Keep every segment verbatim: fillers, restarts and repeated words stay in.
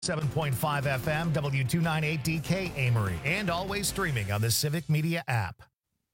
seven point five F M, W two ninety-eight D K Amory, and always streaming on the Civic Media app.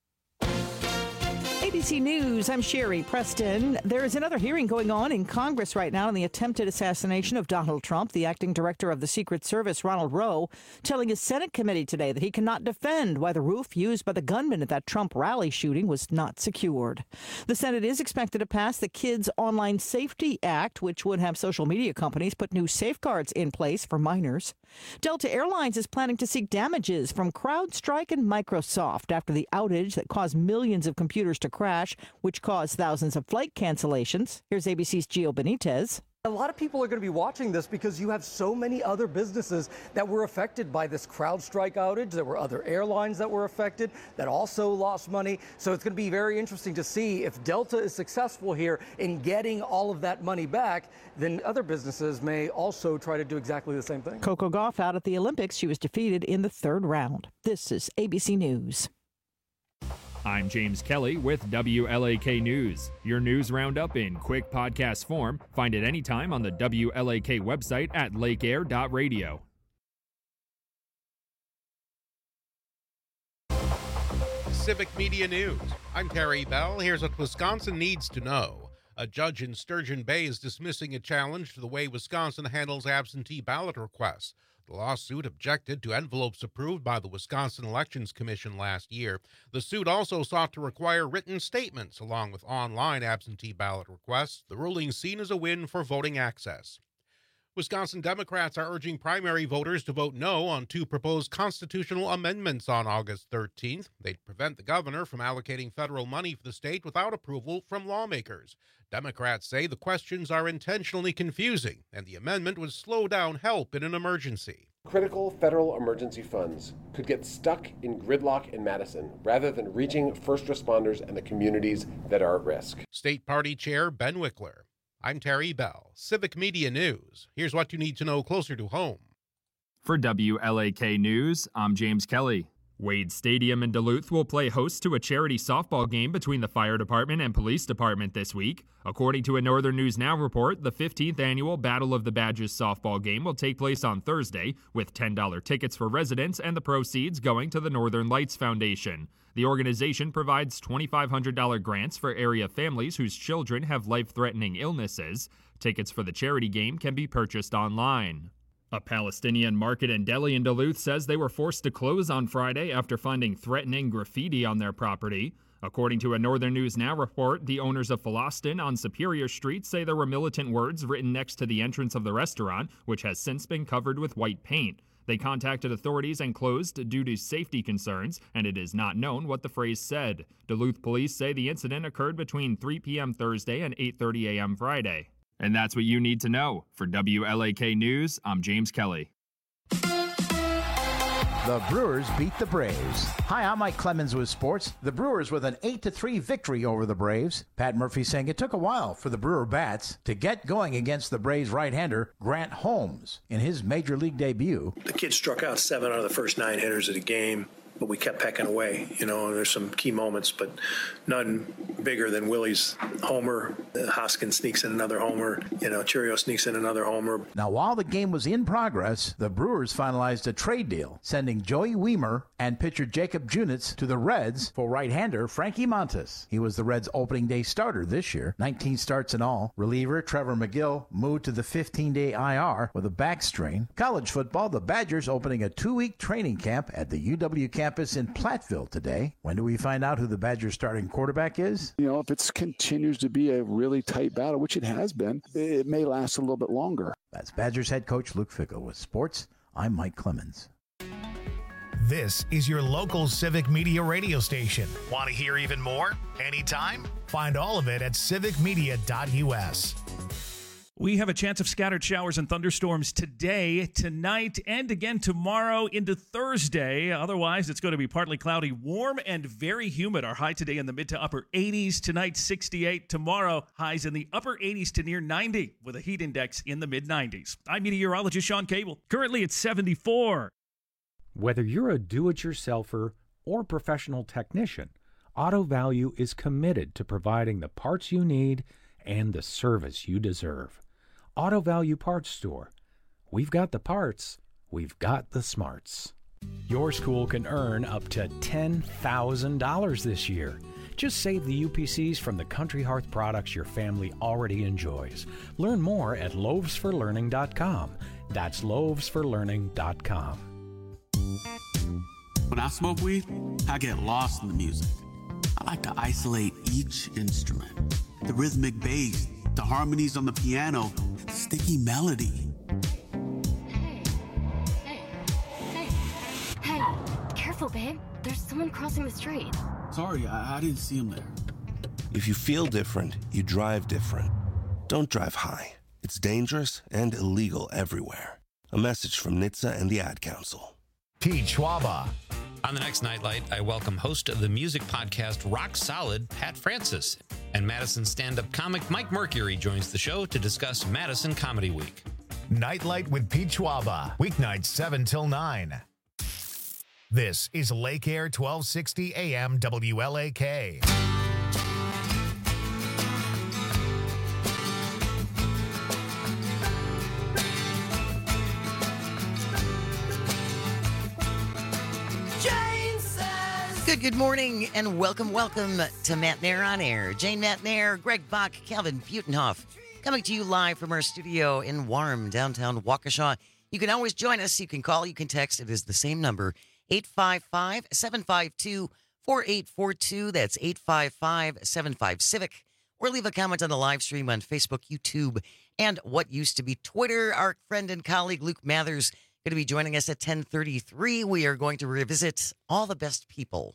A B C News, I'm Sherry Preston. There is another hearing going on in Congress right now on the attempted assassination of Donald Trump. The acting director of the Secret Service, Ronald Rowe, telling a Senate committee today that he cannot defend why the roof used by the gunman at that Trump rally shooting was not secured. The Senate is expected to pass the Kids Online Safety Act, which would have social media companies put new safeguards in place for minors. Delta Airlines is planning to seek damages from CrowdStrike and Microsoft after the outage that caused millions of computers to crash, which caused thousands of flight cancellations. Here's A B C's Gio Benitez. A lot of people are going to be watching this because you have so many other businesses that were affected by this CrowdStrike outage. There were other airlines that were affected that also lost money. So it's going to be very interesting to see if Delta is successful here in getting all of that money back. Then other businesses may also try to do exactly the same thing. Coco Gauff out at the Olympics. She was defeated in the third round. This is A B C News. I'm James Kelly with W L A K News. Your news roundup in quick podcast form. Find it anytime on the W L A K website at lake air dot radio. Civic Media News. I'm Terry Bell. Here's what Wisconsin needs to know. A judge in Sturgeon Bay is dismissing a challenge to the way Wisconsin handles absentee ballot requests. The lawsuit objected to envelopes approved by the Wisconsin Elections Commission last year. The suit also sought to require written statements along with online absentee ballot requests. The ruling seen as a win for voting access. Wisconsin Democrats are urging primary voters to vote no on two proposed constitutional amendments on August thirteenth. They'd prevent the governor from allocating federal money for the state without approval from lawmakers. Democrats say the questions are intentionally confusing, and the amendment would slow down help in an emergency. Critical federal emergency funds could get stuck in gridlock in Madison rather than reaching first responders and the communities that are at risk. State Party Chair Ben Wickler. I'm Terry Bell, Civic Media News. Here's what you need to know closer to home. For W L A K News, I'm James Kelly. Wade Stadium in Duluth will play host to a charity softball game between the fire department and police department this week. According to a Northern News Now report, the fifteenth annual Battle of the Badges softball game will take place on Thursday, with ten dollars tickets for residents and the proceeds going to the Northern Lights Foundation. The organization provides two thousand five hundred dollars grants for area families whose children have life-threatening illnesses. Tickets for the charity game can be purchased online. A Palestinian market and deli in Duluth says they were forced to close on Friday after finding threatening graffiti on their property. According to a Northern News Now report, the owners of Philaston on Superior Street say there were militant words written next to the entrance of the restaurant, which has since been covered with white paint. They contacted authorities and closed due to safety concerns, and it is not known what the phrase said. Duluth police say the incident occurred between three p.m. Thursday and eight thirty a.m. Friday. And that's what you need to know. For W L A K News, I'm James Kelly. The Brewers beat the Braves. Hi, I'm Mike Clemens with sports. The Brewers with an eight to three victory over the Braves. Pat Murphy saying it took a while for the Brewer bats to get going against the Braves right-hander Grant Holmes in his major league debut. The kid struck out seven out of the first nine hitters of the game, but we kept pecking away, you know, and there's some key moments, but none bigger than Willie's homer. Hoskins sneaks in another homer, you know, Churio sneaks in another homer. Now, while the game was in progress, the Brewers finalized a trade deal, sending Joey Wiemer and pitcher Jacob Junitz to the Reds for right-hander Frankie Montas. He was the Reds' opening day starter this year, nineteen starts in all. Reliever Trevor McGill moved to the fifteen-day I R with a back strain. College football, the Badgers opening a two-week training camp at the U W campus in Platteville today. When do we find out who the Badgers' starting quarterback is? You know, if it continues to be a really tight battle, which it has been, it may last a little bit longer. That's Badgers head coach Luke Fickell with sports. I'm Mike Clemens. This is your local Civic Media radio station. Want to hear even more? Anytime? Find all of it at civic media dot u s. We have a chance of scattered showers and thunderstorms today, tonight, and again tomorrow into Thursday. Otherwise, it's going to be partly cloudy, warm, and very humid. Our high today in the mid to upper eighties. Tonight, sixty-eight. Tomorrow, highs in the upper eighties to near ninety, with a heat index in the mid nineties. I'm meteorologist Sean Cable. Currently, it's seventy-four. Whether you're a do-it-yourselfer or professional technician, Auto Value is committed to providing the parts you need and the service you deserve. Auto Value Parts Store, We've got the parts. We've got the smarts. Your school can earn up to ten thousand dollars this year. Just save the U P Cs from the Country Hearth products your family already enjoys. Learn more at loaves for learning dot com. That's loaves for learning dot com. When I smoke weed, I get lost in the music. I like to isolate each instrument. The rhythmic bass, the harmonies on the piano, the sticky melody. Hey, hey, hey, hey, careful, babe. There's someone crossing the street. Sorry, I, I didn't see him there. If you feel different, you drive different. Don't drive high. It's dangerous and illegal everywhere. A message from N H T S A and the Ad Council. Pete Schwaba. On the next Nightlight, I welcome host of the music podcast Rock Solid, Pat Francis. And Madison stand-up comic Mike Mercury joins the show to discuss Madison Comedy Week. Nightlight with Pete Schwaba. Weeknights seven till nine. This is Lake Air twelve sixty A M W L A K. Good, good morning, and welcome, welcome to Matt Nair on Air. Jane Matt Nair, Greg Bach, Calvin Butenhoff, coming to you live from our studio in warm downtown Waukesha. You can always join us. You can call, you can text. It is the same number, eight five five, seven five two, four eight four two. That's eight five five, seven five, Civic. Or leave a comment on the live stream on Facebook, YouTube, and what used to be Twitter. Our friend and colleague Luke Mathers going to be joining us at ten thirty-three. We are going to revisit all the best people.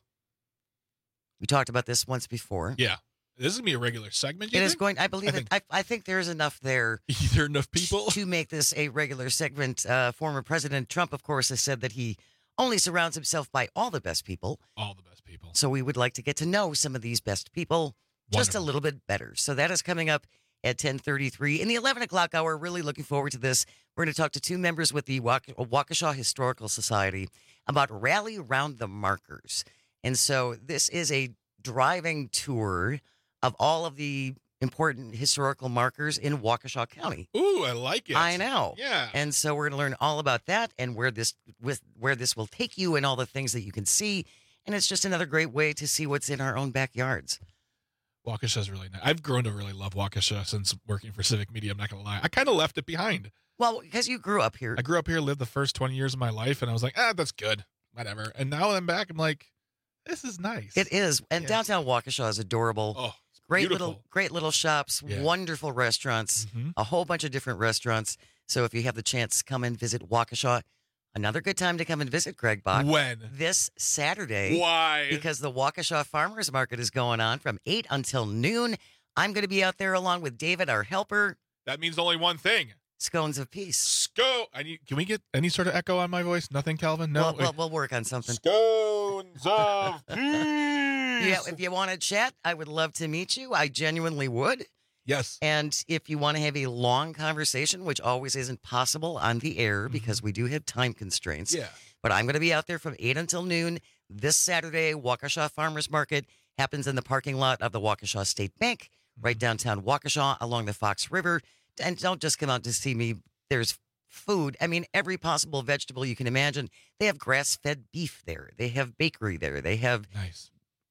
We talked about this once before. Yeah. This is going to be a regular segment, you It think? is going, I believe I it. I, I think there's enough there. There are enough people? To make this a regular segment. Uh, former President Trump, of course, has said that he only surrounds himself by all the best people. All the best people. So we would like to get to know some of these best people just Wonderful. a little bit better. So that is coming up at ten thirty-three. In the eleven o'clock hour, really looking forward to this. We're going to talk to two members with the Wauk- Waukesha Historical Society about Rally Round the Markers. And so this is a driving tour of all of the important historical markers in Waukesha County. Ooh, I like it. I know. Yeah. And so we're going to learn all about that and where this with where this will take you and all the things that you can see. And it's just another great way to see what's in our own backyards. Waukesha's really nice. I've grown to really love Waukesha since working for Civic Media. I'm not going to lie. I kind of left it behind. Well, because you grew up here. I grew up here, lived the first twenty years of my life, and I was like, ah, that's good. Whatever. And now I'm back, I'm like, this is nice. It is. And Yeah. downtown Waukesha is adorable. Oh, it's great beautiful. little great little shops, Yeah. wonderful restaurants, Mhm. a whole bunch of different restaurants. So if you have the chance, come and visit Waukesha. Another good time to come and visit, Greg Bach. When? This Saturday. Why? Because the Waukesha Farmers Market is going on from eight until noon. I'm going to be out there along with David, our helper. That means only one thing. Scones of Peace. Sco. I need, can we get any sort of echo on my voice? Nothing, Calvin? No. We'll, we'll, we'll work on something. Scones of peace. Yeah, if you want to chat, I would love to meet you. I genuinely would. Yes. And if you want to have a long conversation, which always isn't possible on the air because we do have time constraints. Yeah. But I'm going to be out there from eight until noon this Saturday. Waukesha Farmers Market happens in the parking lot of the Waukesha State Bank, right downtown Waukesha along the Fox River. And don't just come out to see me. There's food. I mean, every possible vegetable you can imagine. They have grass-fed beef there. They have bakery there. They have nice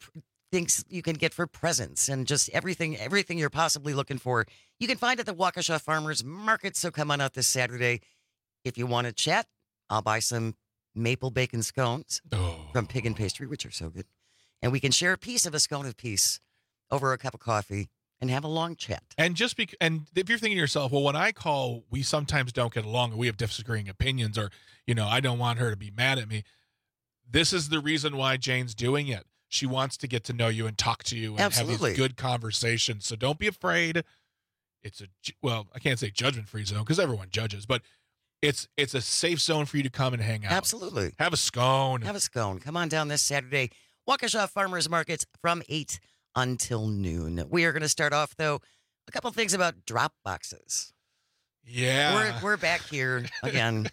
things you can get for presents and just everything, everything you're possibly looking for. You can find at the Waukesha Farmers Market. So come on out this Saturday. If you want to chat, I'll buy some maple bacon scones oh. from Pig and Pastry, which are so good. And we can share a piece of a scone of peace over a cup of coffee and have a long chat. And just be, and if you're thinking to yourself, well, when I call, we sometimes don't get along, or we have disagreeing opinions, or, you know, I don't want her to be mad at me. This is the reason why Jane's doing it. She wants to get to know you and talk to you and Absolutely. have these good conversations. So don't be afraid. It's a, ju- well, I can't say judgment-free zone because everyone judges, but it's it's a safe zone for you to come and hang out. Absolutely. Have a scone. Have a scone. Come on down this Saturday. Waukesha Farmers Markets from eight until noon. We are going to start off, though, a couple things about drop boxes. Yeah. We're, we're back here again.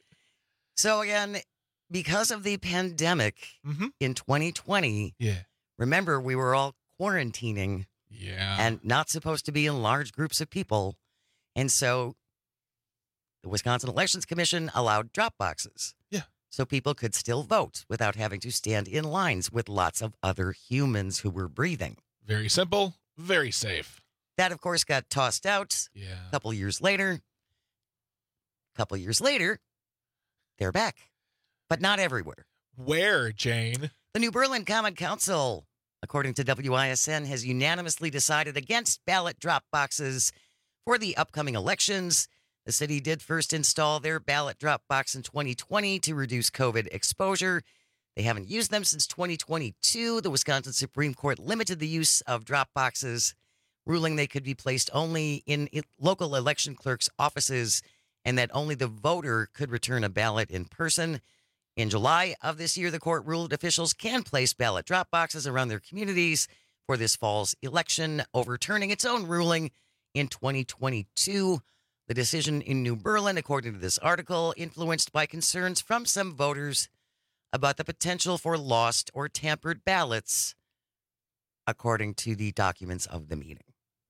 So, again, because of the pandemic mm-hmm. in twenty twenty, yeah. remember, we were all quarantining yeah. and not supposed to be in large groups of people. And so the Wisconsin Elections Commission allowed drop boxes. Yeah. So people could still vote without having to stand in lines with lots of other humans who were breathing. Very simple, very safe. That, of course, got tossed out Yeah. a couple years later. A couple years later, they're back, but not everywhere. Where, Jane? The New Berlin Common Council, according to W I S N, has unanimously decided against ballot drop boxes for the upcoming elections. The city did first install their ballot drop box in twenty twenty to reduce COVID exposure. They haven't used them since twenty twenty-two. The Wisconsin Supreme Court limited the use of drop boxes, ruling they could be placed only in local election clerks' offices and that only the voter could return a ballot in person. In July of this year, the court ruled officials can place ballot drop boxes around their communities for this fall's election, overturning its own ruling in twenty twenty-two. The decision in New Berlin, according to this article, influenced by concerns from some voters about the potential for lost or tampered ballots, according to the documents of the meeting.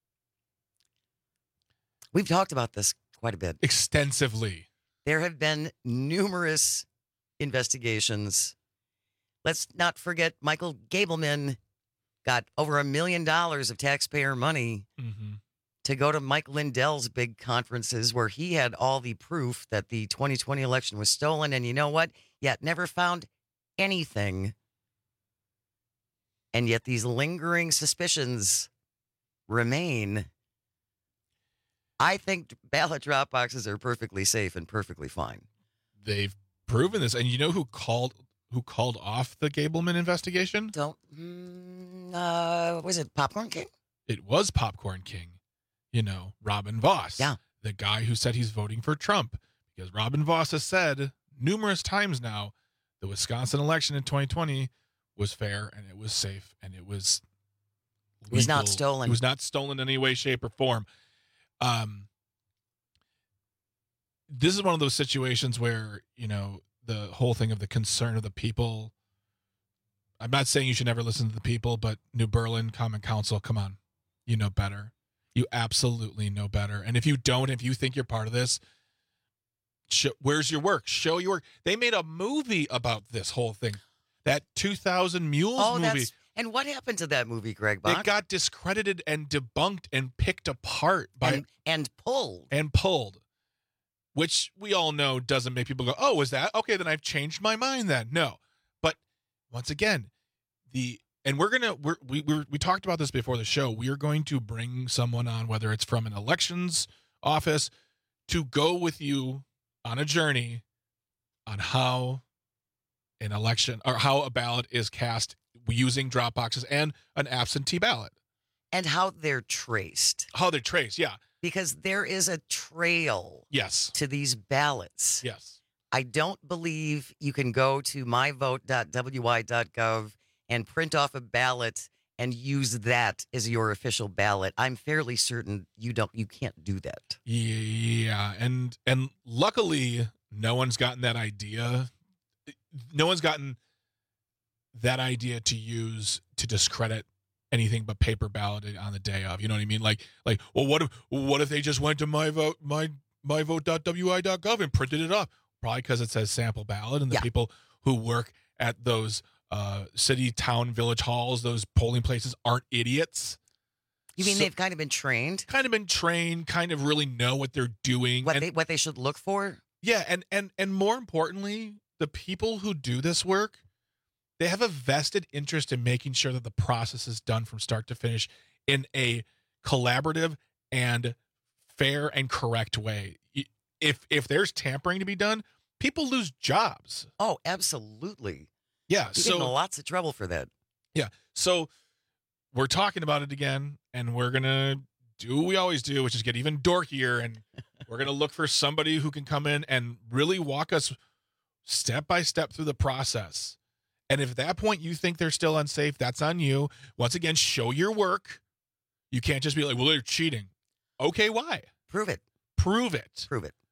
We've talked about this quite a bit. Extensively. There have been numerous investigations. Let's not forget Michael Gableman got over a million dollars of taxpayer money mm-hmm. to go to Mike Lindell's big conferences where he had all the proof that the twenty twenty election was stolen. And you know what? Yet never found anything. And yet these lingering suspicions remain. I think ballot drop boxes are perfectly safe and perfectly fine. They've proven this. And you know who called who called off the Gableman investigation? Don't, mm, uh, was it Popcorn King? It was Popcorn King. You know, Robin Voss. Yeah. The guy who said he's voting for Trump. Because Robin Voss has said numerous times now the Wisconsin election in twenty twenty was fair and it was safe and it was legal. It was not It stolen. was not stolen in any way, shape, or form. Um, this is one of those situations where, you know, the whole thing of the concern of the people. I'm not saying you should never listen to the people, but New Berlin Common Council, come on. You know better. You absolutely know better. And if you don't, if you think you're part of this, show, where's your work? Show your work. They made a movie about this whole thing. That two thousand Mules oh, movie. That's, and what happened to that movie, Greg Bach? It got discredited and debunked and picked apart by and, and pulled. And pulled. Which we all know doesn't make people go, oh, is that? Okay, then I've changed my mind then. No. But once again, the and we're going to, we're, we we we talked about this before the show. We are going to bring someone on, whether it's from an elections office, to go with you on a journey on how an election or how a ballot is cast using drop boxes and an absentee ballot. And how they're traced. How they're traced, yeah. Because there is a trail yes. to these ballots. Yes. I don't believe you can go to my vote dot w i dot gov and print off a ballot and use that as your official ballot. I'm fairly certain you don't you can't do that. Yeah, and and luckily no one's gotten that idea. No one's gotten that idea to use to discredit anything but paper ballot on the day of. You know what I mean? Like, like, well, what if what if they just went to my vote my my vote dot w i dot gov and printed it up? Probably because it says sample ballot, and the yeah. people who work at those uh, city, town, village halls, those polling places, aren't idiots. You mean so, they've kind of been trained? Kind of been trained, kind of really know what they're doing. What and, they what they should look for? Yeah, and and and more importantly, the people who do this work, they have a vested interest in making sure that the process is done from start to finish in a collaborative and fair and correct way. If if there's tampering to be done, people lose jobs. Oh, absolutely. Yeah, you so get in lots of trouble for that. Yeah, so we're talking about it again, and we're gonna do what we always do, which is get even dorkier, and we're gonna look for somebody who can come in and really walk us step by step through the process. And if at that point you think they're still unsafe, that's on you. Once again, show your work. You can't just be like, well, they're cheating. Okay, why? Prove it. Prove it. Prove it.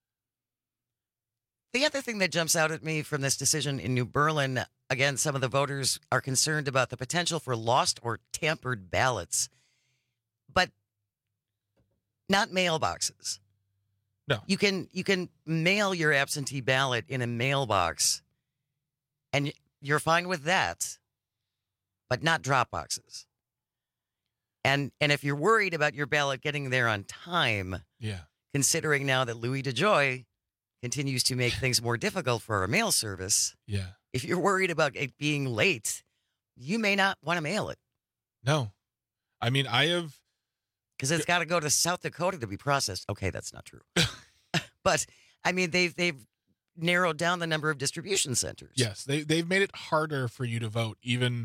The other thing that jumps out at me from this decision in New Berlin, again, some of the voters are concerned about the potential for lost or tampered ballots, but not mailboxes. No. You can you can mail your absentee ballot in a mailbox, and you're fine with that, but not drop boxes. And and if you're worried about your ballot getting there on time, yeah. considering now that Louis DeJoy continues to make things more difficult for our mail service, yeah. if you're worried about it being late, you may not want to mail it. No. I mean, I have... Because it's got to go to South Dakota to be processed. Okay, that's not true. But, I mean, they've, they've narrowed down the number of distribution centers. Yes, they, they've made it harder for you to vote, even...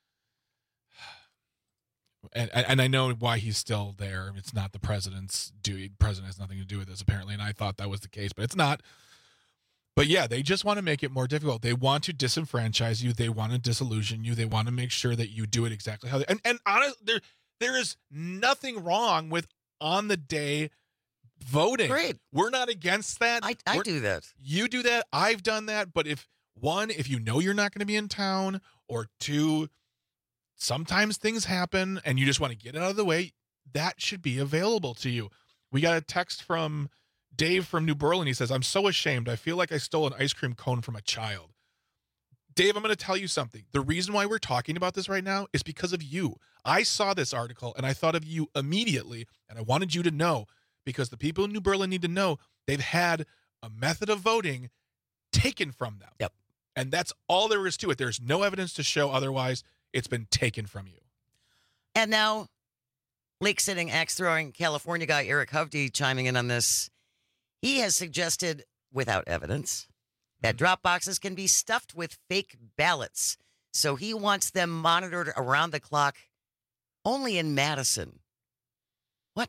And, and I know why he's still there. It's not the president's duty. The president has nothing to do with this, apparently, and I thought that was the case, but it's not. But yeah, they just want to make it more difficult. They want to disenfranchise you. They want to disillusion you. They want to make sure that you do it exactly how they... And, and honest, there, there is nothing wrong with on-the-day voting. Great. We're not against that. I, I We're, do that. You do that. I've done that. But if, one, if you know you're not going to be in town, or two... sometimes things happen and you just want to get it out of the way, that should be available to you. We got a text from Dave from New Berlin. He says, I'm so ashamed. I feel like I stole an ice cream cone from a child. Dave, I'm going to tell you something. The reason why we're talking about this right now is because of you. I saw this article and I thought of you immediately, and I wanted you to know, because the people in New Berlin need to know they've had a method of voting taken from them. Yep. And that's all there is to it. There's no evidence to show otherwise. It's been taken from you. And now, lake-sitting, axe-throwing California guy Eric Hovde chiming in on this. He has suggested, without evidence, that drop boxes can be stuffed with fake ballots. So he wants them monitored around the clock only in Madison. What?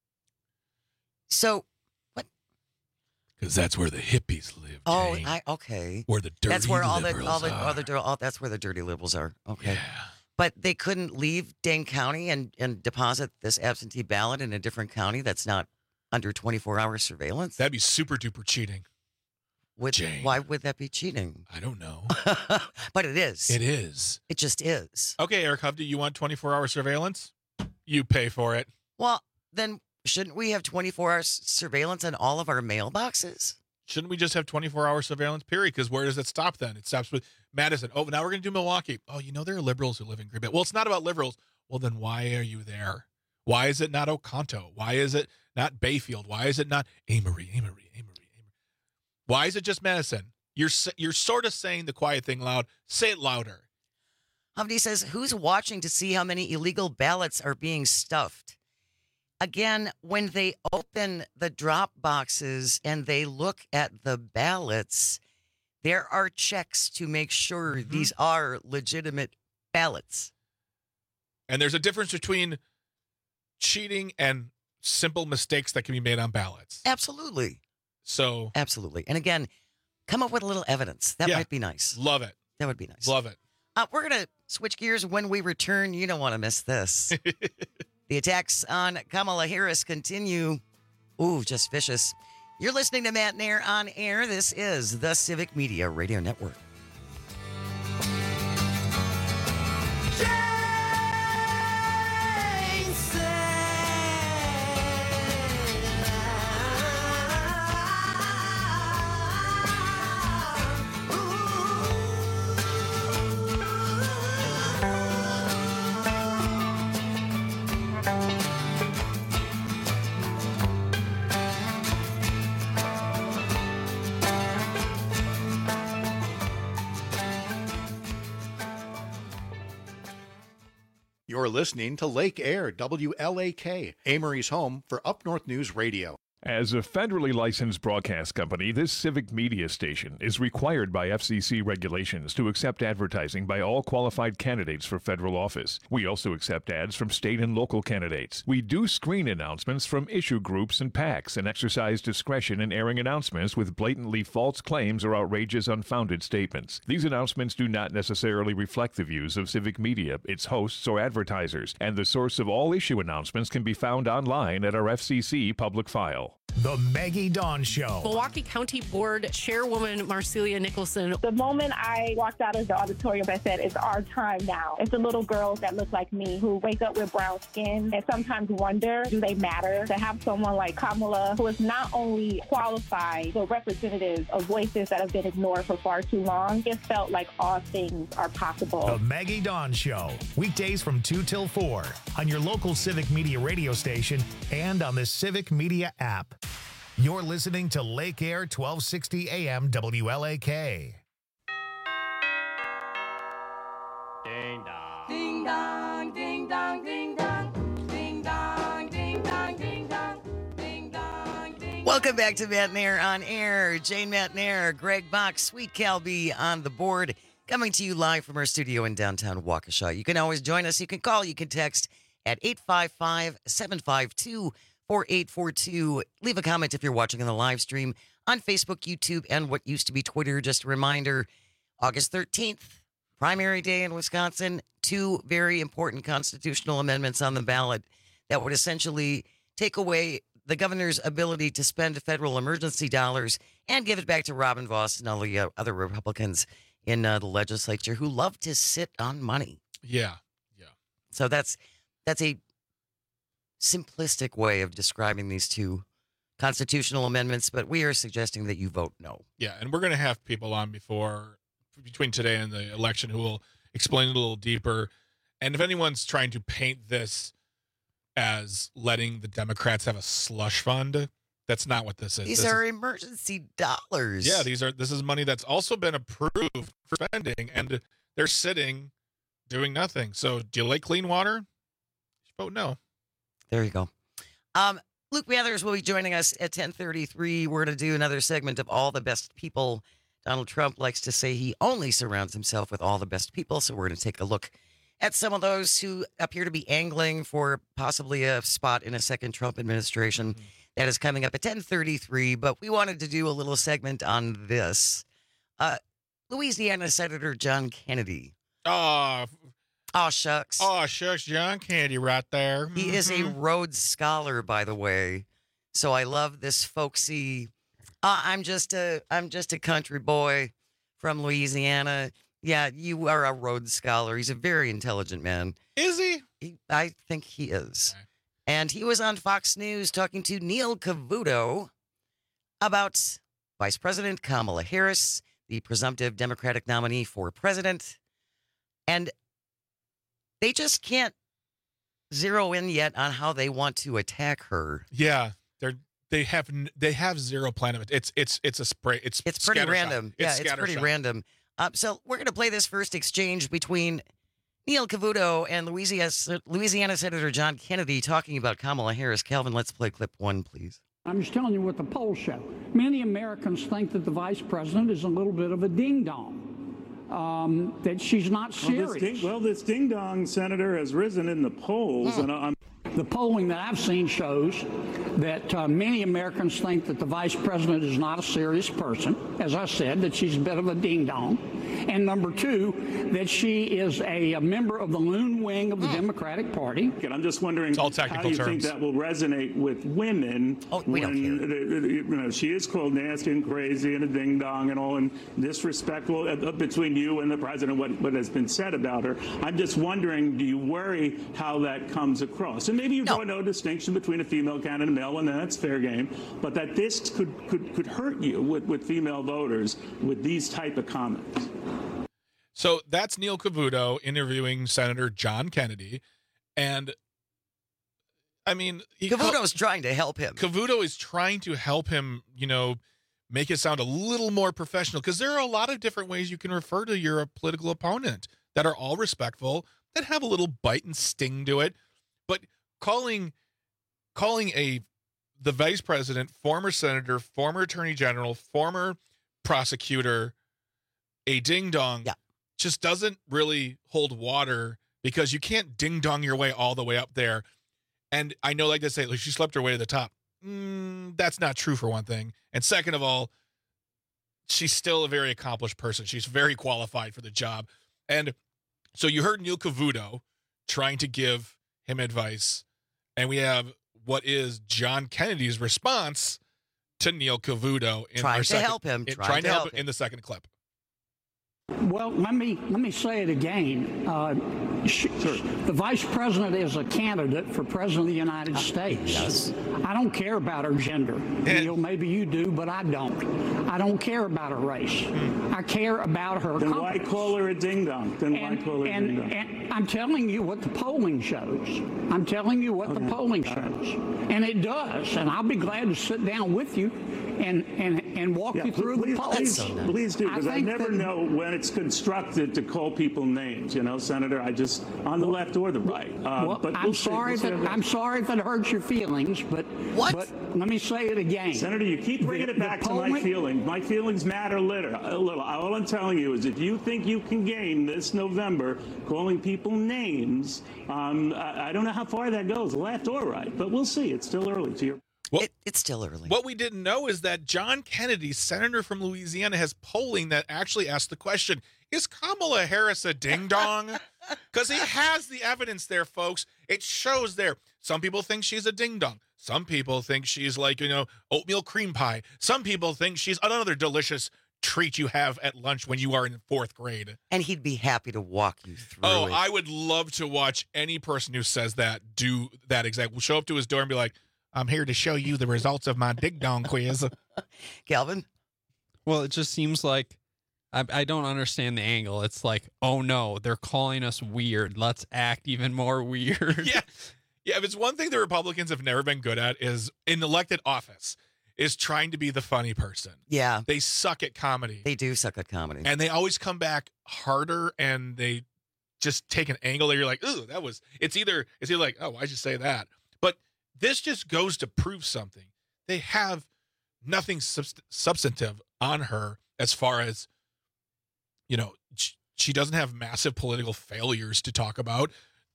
So, what? Because that's where the hippies live, Oh, Jane. I, okay. Where the dirty that's where all the liberals all the, are. all the dir- all, that's where the dirty liberals are. Okay. Yeah. But they couldn't leave Dane County and, and deposit this absentee ballot in a different county that's not under twenty-four hour surveillance? That'd be super duper cheating. Would, Jane. Why would that be cheating? I don't know. But it is. It is. It just is. Okay, Eric Hovde, you want twenty-four hour surveillance? You pay for it. Well, then shouldn't we have twenty-four hour surveillance on all of our mailboxes? Shouldn't we just have twenty-four hour surveillance, period? Because where does it stop then? It stops with Madison. Oh, now we're going to do Milwaukee. Oh, you know, there are liberals who live in Green Bay. Well, it's not about liberals. Well, then why are you there? Why is it not Oconto? Why is it not Bayfield? Why is it not Amory, Amory, Amory, Amory? Why is it just Madison? You're you're sort of saying the quiet thing loud. Say it louder. Hovde says, who's watching to see how many illegal ballots are being stuffed? Again, when they open the drop boxes and they look at the ballots, there are checks to make sure mm-hmm. these are legitimate ballots. And there's a difference between cheating and simple mistakes that can be made on ballots. Absolutely. So. Absolutely. And again, come up with a little evidence. That yeah, might be nice. Love it. That would be nice. Love it. Uh, we're going to switch gears when we return. You don't want to miss this. The attacks on Kamala Harris continue. Ooh, just vicious. You're listening to Matt Nair on air. This is the Civic Media Radio Network. You're listening to Lake Air, W L A K, Amory's home for Up North News Radio. As a federally licensed broadcast company, this civic media station is required by F C C regulations to accept advertising by all qualified candidates for federal office. We also accept ads from state and local candidates. We do screen announcements from issue groups and PACs and exercise discretion in airing announcements with blatantly false claims or outrageous, unfounded statements. These announcements do not necessarily reflect the views of civic media, its hosts, or advertisers, and the source of all issue announcements can be found online at our F C C public file. The Maggie Dawn Show. Milwaukee County Board Chairwoman Marcelia Nicholson. The moment I walked out of the auditorium, I said, it's our time now. It's the little girls that look like me who wake up with brown skin and sometimes wonder, do they matter? To have someone like Kamala, who is not only qualified, but representative of voices that have been ignored for far too long, it felt like all things are possible. The Maggie Dawn Show. Weekdays from two till four on your local Civic Media radio station and on the Civic Media app. You're listening to Lake Air twelve sixty A M W L A K. Ding dong. Ding dong, ding dong, ding dong. Ding dong, ding dong, ding dong. Ding dong, ding. Welcome back to Matt Nair on Air. Jane Matt Nair, Greg Bach, Sweet Calby on the board. Coming to you live from our studio in downtown Waukesha. You can always join us. You can call, you can text at eight five five, seven five two, four eight four two. Leave a comment if you're watching on the live stream on Facebook, YouTube, and what used to be Twitter. Just a reminder, August thirteenth, primary day in Wisconsin. Two very important constitutional amendments on the ballot that would essentially take away the governor's ability to spend federal emergency dollars and give it back to Robin Vos and all the uh, other Republicans in uh, the legislature who love to sit on money. Yeah, yeah. So that's that's a simplistic way of describing these two constitutional amendments, but we are suggesting that you vote no. Yeah, and we're going to have people on before, between today and the election who will explain it a little deeper. And if anyone's trying to paint this as letting the Democrats have a slush fund, that's not what this is. These this are is, emergency dollars. Yeah, these are. This is money that's also been approved for spending, and they're sitting doing nothing. So, do you like clean water? Vote no. There you go. Um, Luke Mathers will be joining us at ten thirty-three. We're going to do another segment of All the Best People. Donald Trump likes to say he only surrounds himself with all the best people, so we're going to take a look at some of those who appear to be angling for possibly a spot in a second Trump administration. Mm-hmm. That is coming up at ten thirty-three, but we wanted to do a little segment on this. Uh, Louisiana Senator John Kennedy. Oh, oh shucks. Oh, shucks, John Kennedy right there. He mm-hmm. is a Rhodes Scholar, by the way. So I love this folksy, uh, I'm just a I'm just a country boy from Louisiana. Yeah, you are a Rhodes Scholar. He's a very intelligent man. Is he? he I think he is. Okay. And he was on Fox News talking to Neil Cavuto about Vice President Kamala Harris, the presumptive Democratic nominee for president. And they just can't zero in yet on how they want to attack her. Yeah, they're they have they have zero plan of it. It's it's it's a spray. It's it's pretty random. It's yeah, it's pretty random. Uh, so we're going to play this first exchange between Neil Cavuto and Louisiana, Louisiana Senator John Kennedy talking about Kamala Harris. Calvin, let's play clip one, please. I'm just telling you what the polls show. Many Americans think that the vice president is a little bit of a ding-dong, um, that she's not serious. Well this, ding, well, this ding-dong, Senator, has risen in the polls. Hmm. and I'm The polling that I've seen shows that uh, many Americans think that the vice president is not a serious person. As I said, that she's a bit of a ding-dong. And number two, that she is a, a member of the loon wing of the Democratic Party. And I'm just wondering how do you terms. think that will resonate with women oh, we when don't care. You know, she is called nasty and crazy and a ding-dong and all and disrespectful uh, between you and the president, what, what has been said about her. I'm just wondering, do you worry how that comes across? And maybe you draw no. no distinction between a female candidate and a male, and that's fair game, but that this could, could, could hurt you with, with female voters with these type of comments. So that's Neil Cavuto interviewing Senator John Kennedy. And, I mean... Cavuto's trying to help him. Cavuto is trying to help him, you know, make it sound a little more professional, because there are a lot of different ways you can refer to your political opponent that are all respectful, that have a little bite and sting to it. But calling calling a the vice president, former senator, former attorney general, former prosecutor, a ding-dong... Yeah. just doesn't really hold water, because you can't ding-dong your way all the way up there. And I know, like they say, like, she slept her way to the top. Mm, that's not true, for one thing. And second of all, she's still a very accomplished person. She's very qualified for the job. And so you heard Neil Cavuto trying to give him advice. And we have what is John Kennedy's response to Neil Cavuto in Trying our to second, help him, in- trying trying to to help help him in the second clip. Well, let me let me say it again. Uh, sh- the vice president is a candidate for president of the United States. Yes. I don't care about her gender. Neil, maybe you do, but I don't. I don't care about her race. Hmm. I care about her. Then company. why call her a ding dong? Then And, why call her a and, ding dong? and I'm telling you what the polling shows. I'm telling you what the polling shows. And it does. And I'll be glad to sit down with you and, and, and walk Yeah, you through please, the polling. please, please do, because I, think never that- know when it's constructed to call people names. You know, Senator, I just on the left or the right. Uh, Well, but I'm we'll see. sorry We'll see that how it I'm goes. sorry if it hurts your feelings, but What? but let me say it again. Senator, you keep bringing The- it back the to my polling- feelings. My feelings matter a little. a little. All I'm telling you is if you think you can gain this November calling people names, um, I, I don't know how far that goes, left or right, but we'll see. It's still early. To your Well, It, it's still early. What we didn't know is that John Kennedy, senator from Louisiana, has polling that actually asked the question, is Kamala Harris a ding-dong? Because he has the evidence there, folks. It shows there. Some people think she's a ding-dong. Some people think she's like, you know, oatmeal cream pie. Some people think she's another delicious treat you have at lunch when you are in fourth grade. And he'd be happy to walk you through Oh, it. I would love to watch any person who says that do that exact. We'll show up to his door and be like, I'm here to show you the results of my ding-dong quiz. Calvin? Well, it just seems like I, I don't understand the angle. It's like, oh no, they're calling us weird. Let's act even more weird. Yeah. Yeah, if it's one thing the Republicans have never been good at is in elected office is trying to be the funny person. Yeah. They suck at comedy. They do suck at comedy. And they always come back harder and they just take an angle that you're like, ooh, that was it's either it's either like, oh, why'd you say that? But this just goes to prove something. They have nothing subst- substantive on her as far as, you know, sh- she doesn't have massive political failures to talk about.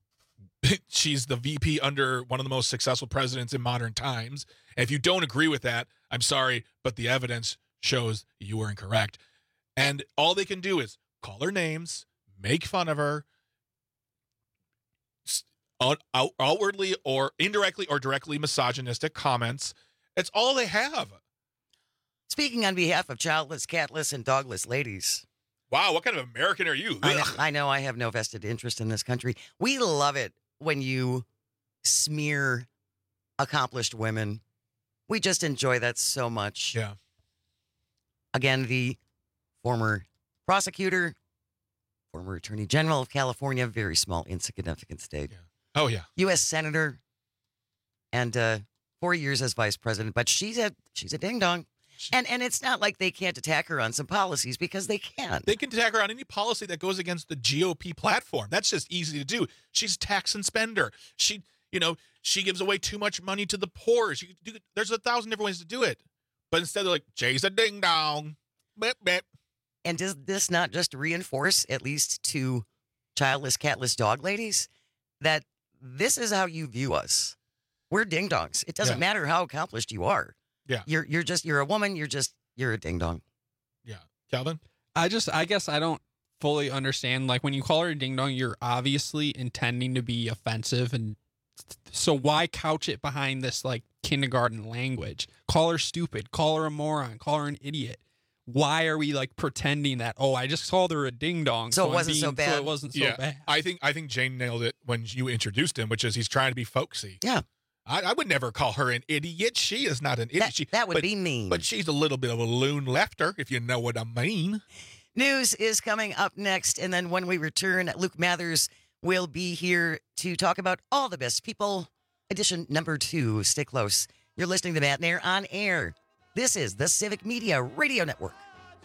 She's the V P under one of the most successful presidents in modern times. And if you don't agree with that, I'm sorry, but the evidence shows you were incorrect. And all they can do is call her names, make fun of her, out, out, outwardly or indirectly or directly misogynistic comments. It's all they have. Speaking on behalf of childless, catless, and dogless ladies. Wow, what kind of American are you? I know, I know I have no vested interest in this country. We love it when you smear accomplished women. We just enjoy that so much. Yeah. Again, the former prosecutor, former attorney general of California, very small, insignificant state. Yeah. Oh, yeah. U S senator, and uh, four years as vice president. But she's a she's a ding dong. And and it's not like they can't attack her on some policies because they can. They can attack her on any policy that goes against the G O P platform. That's just easy to do. She's a tax and spender. She, you know, she gives away too much money to the poor. She do, there's a thousand different ways to do it. But instead they're like, Jay's a ding dong. Beep, beep. And does this not just reinforce, at least to childless, catless dog ladies, that this is how you view us? We're ding dongs. It doesn't Yeah. matter how accomplished you are. Yeah. You're you're just you're a woman, you're just you're a ding dong. Yeah. Calvin? I just, I guess I don't fully understand. Like when you call her a ding dong, you're obviously intending to be offensive. And so why couch it behind this like kindergarten language? Call her stupid, call her a moron, call her an idiot. Why are we like pretending that, oh, I just called her a ding dong. So it I'm wasn't so being- bad. So it wasn't so yeah. bad. I think I think Jane nailed it when you introduced him, which is he's trying to be folksy. Yeah. I, I would never call her an idiot. She is not an idiot. That, she, that would but, be mean. But she's a little bit of a loon lefter, if you know what I mean. News is coming up next. And then when we return, Luke Mathers will be here to talk about all the best people. Edition number two. Stay close. You're listening to Matt Nair on air. This is the Civic Media Radio Network.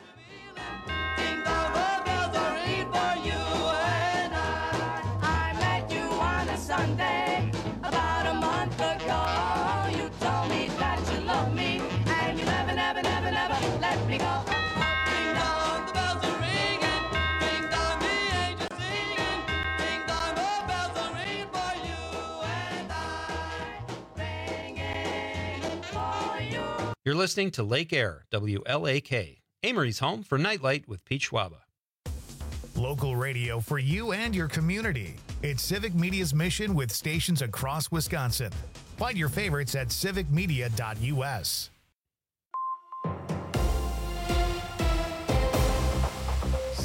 Sunday, about a month ago, you told me that you love me, and you never, never, never, never let me go. Ding dong, the bells are ringing. Ding dong, the angels singing. Ding dong, the bells are ringing for you and I, ringing for you. You're listening to Lake Air, W L A K, Amory's home for Nightlight with Pete Schwaba. Local radio for you and your community. It's Civic Media's mission with stations across Wisconsin. Find your favorites at civic media dot U S.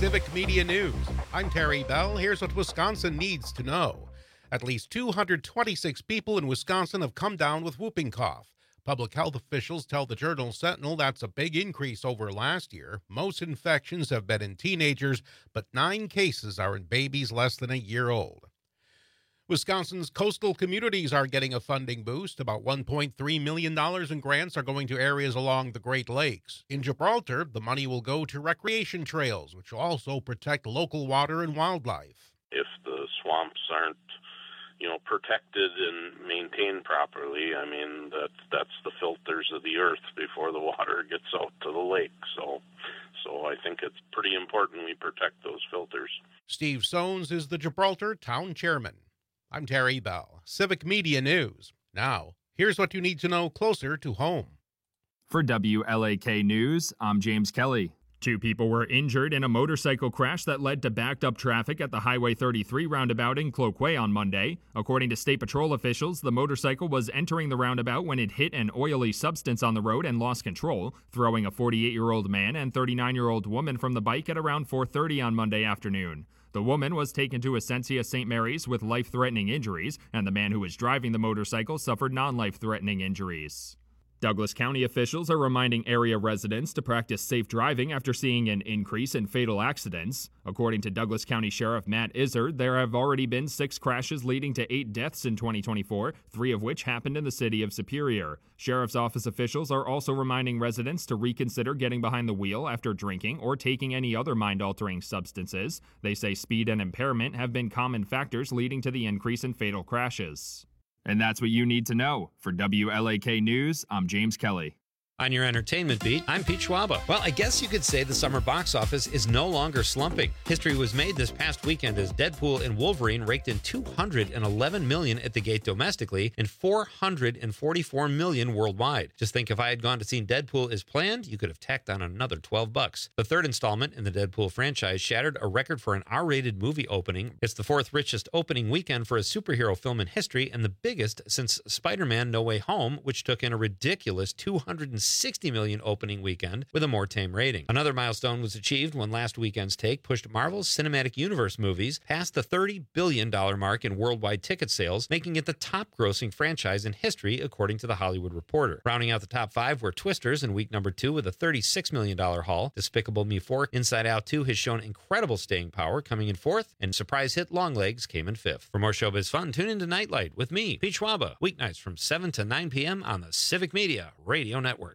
Civic Media News. I'm Terry Bell. Here's what Wisconsin needs to know. At least two hundred twenty-six people in Wisconsin have come down with whooping cough. Public health officials tell the Journal Sentinel that's a big increase over last year. Most infections have been in teenagers, but nine cases are in babies less than a year old. Wisconsin's coastal communities are getting a funding boost. About one point three million dollars in grants are going to areas along the Great Lakes. In Gibraltar, the money will go to recreation trails, which will also protect local water and wildlife. If the swamps aren't, you know, protected and maintained properly, I mean, that that's the filters of the earth before the water gets out to the lake. So, so I think it's pretty important we protect those filters. Steve Sones is the Gibraltar town chairman. I'm Terry Bell, Civic Media News. Now, here's what you need to know closer to home. For W L A K News, I'm James Kelly. Two people were injured in a motorcycle crash that led to backed-up traffic at the Highway thirty-three roundabout in Cloquet on Monday. According to State Patrol officials, the motorcycle was entering the roundabout when it hit an oily substance on the road and lost control, throwing a forty-eight-year-old man and thirty-nine-year-old woman from the bike at around four thirty on Monday afternoon. The woman was taken to Essentia Saint Mary's with life-threatening injuries, and the man who was driving the motorcycle suffered non-life-threatening injuries. Douglas County officials are reminding area residents to practice safe driving after seeing an increase in fatal accidents. According to Douglas County Sheriff Matt Izzard, there have already been six crashes leading to eight deaths in twenty twenty-four, three of which happened in the city of Superior. Sheriff's office officials are also reminding residents to reconsider getting behind the wheel after drinking or taking any other mind-altering substances. They say speed and impairment have been common factors leading to the increase in fatal crashes. And that's what you need to know. For W L A K News, I'm James Kelly. On your entertainment beat, I'm Pete Schwaba. Well, I guess you could say the summer box office is no longer slumping. History was made this past weekend as Deadpool and Wolverine raked in two hundred eleven million dollars at the gate domestically and four hundred forty-four million dollars worldwide. Just think if I had gone to see Deadpool as planned, you could have tacked on another twelve bucks. The third installment in the Deadpool franchise shattered a record for an R-rated movie opening. It's the fourth richest opening weekend for a superhero film in history and the biggest since Spider-Man No Way Home, which took in a ridiculous two hundred sixty million dollars opening weekend with a more tame rating. Another milestone was achieved when last weekend's take pushed Marvel's Cinematic Universe movies past the thirty billion dollars mark in worldwide ticket sales, making it the top-grossing franchise in history, according to The Hollywood Reporter. Rounding out the top five were Twisters in week number two with a thirty-six million dollars haul. Despicable Me four, Inside Out two has shown incredible staying power, coming in fourth, and surprise hit Longlegs came in fifth. For more showbiz fun, tune into Nightlight with me, Pete Schwaba, weeknights from seven to nine p.m. on the Civic Media Radio Network.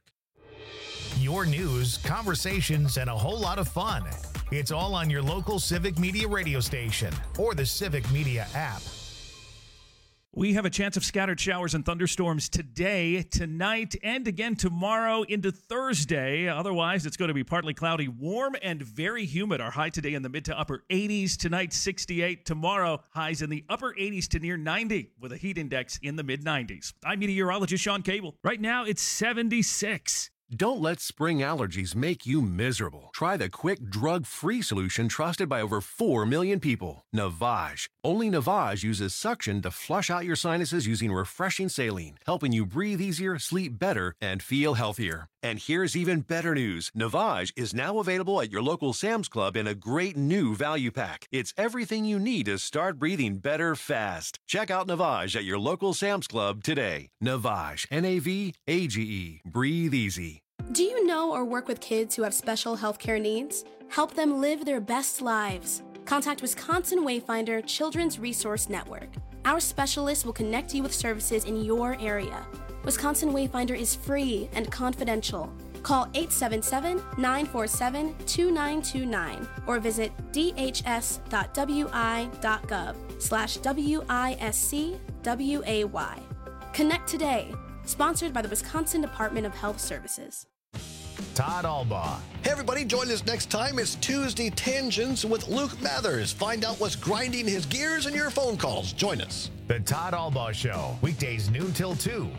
Your news, conversations, and a whole lot of fun. It's all on your local Civic Media radio station or the Civic Media app. We have a chance of scattered showers and thunderstorms today, tonight, and again tomorrow into Thursday. Otherwise, it's going to be partly cloudy, warm, and very humid. Our high today in the mid to upper eighties. Tonight, sixty-eight. Tomorrow, highs in the upper eighties to near ninety with a heat index in the mid nineties. I'm meteorologist Sean Cable. Right now, it's seventy-six. Don't let spring allergies make you miserable. Try the quick, drug-free solution trusted by over four million people. Navage. Only Navage uses suction to flush out your sinuses using refreshing saline, helping you breathe easier, sleep better, and feel healthier. And here's even better news. Navage is now available at your local Sam's Club in a great new value pack. It's everything you need to start breathing better fast. Check out Navage at your local Sam's Club today. Navage. N A V A G E. Breathe easy. Do you know or work with kids who have special healthcare needs? Help them live their best lives. Contact Wisconsin Wayfinder Children's Resource Network. Our specialists will connect you with services in your area. Wisconsin Wayfinder is free and confidential. Call eight seven seven, nine four seven, two nine two nine or visit d h s dot w i dot gov slash W I S C W A Y. Connect today. Sponsored by the Wisconsin Department of Health Services. Todd Albaugh. Hey, everybody, join us next time. It's Tuesday Tangents with Luke Mathers. Find out what's grinding his gears in your phone calls. Join us. The Todd Albaugh Show, weekdays noon till two.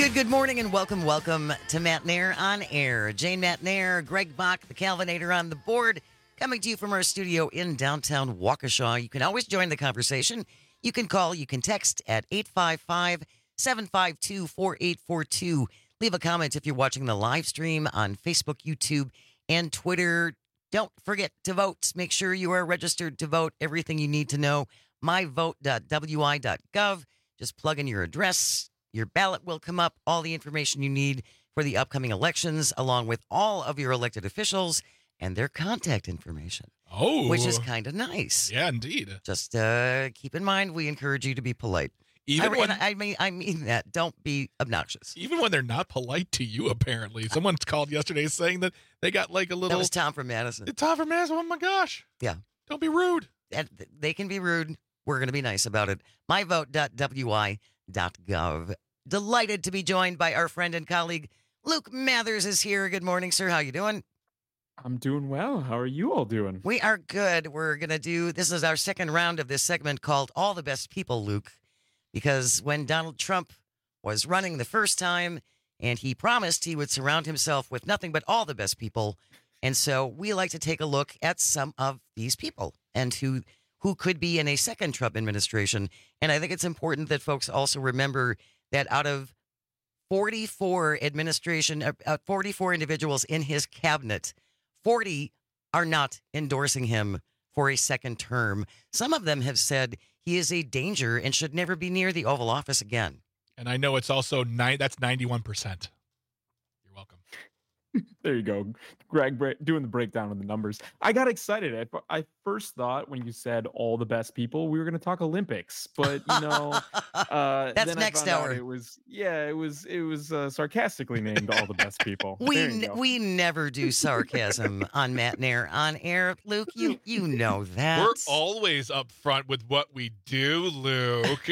good, good morning and welcome, welcome to Matt Nair on Air. Jane Matt Nair, Greg Bach, the Calvinator on the board, coming to you from our studio in downtown Waukesha. You can always join the conversation. You can call, you can text at eight five five, seven five two, four eight four two. Leave a comment if you're watching the live stream on Facebook, YouTube, and Twitter. Don't forget to vote. Make sure you are registered to vote. Everything you need to know, my vote dot w i dot gov. Just plug in your address. Your ballot will come up, all the information you need for the upcoming elections, along with all of your elected officials and their contact information. Oh. Which is kind of nice. Yeah, indeed. Just uh, keep in mind, we encourage you to be polite. Even I, when, I mean, I mean that. Don't be obnoxious. Even when they're not polite to you, apparently. Someone called yesterday saying that they got like a little... That was Tom from Madison. Tom from Madison. Oh, my gosh. Yeah. Don't be rude. And they can be rude. We're going to be nice about it. my vote dot w i dot gov. Delighted to be joined by our friend and colleague, Luke Mathers is here. Good morning, sir. How you doing? I'm doing well. How are you all doing? We are good. We're going to do, this is our second round of this segment called All the Best People, Luke, because when Donald Trump was running the first time and he promised he would surround himself with nothing but all the best people. And so we like to take a look at some of these people and who who could be in a second Trump administration. And I think it's important that folks also remember that out of forty-four administration, uh, forty-four individuals in his cabinet, forty are not endorsing him for a second term. Some of them have said he is a danger and should never be near the Oval Office again. And I know it's also nine. That's ninety-one percent. You're welcome. There you go. Greg bre- doing the breakdown of the numbers. I got excited. I, I first thought when you said all the best people, we were going to talk Olympics, but you know, uh, that's then next I found hour. Out it was, yeah, it was, it was uh, sarcastically named all the best people. We There you n- go. we never do sarcasm on Matt Nair on air. Luke, you you know that. We're always up front with what we do, Luke.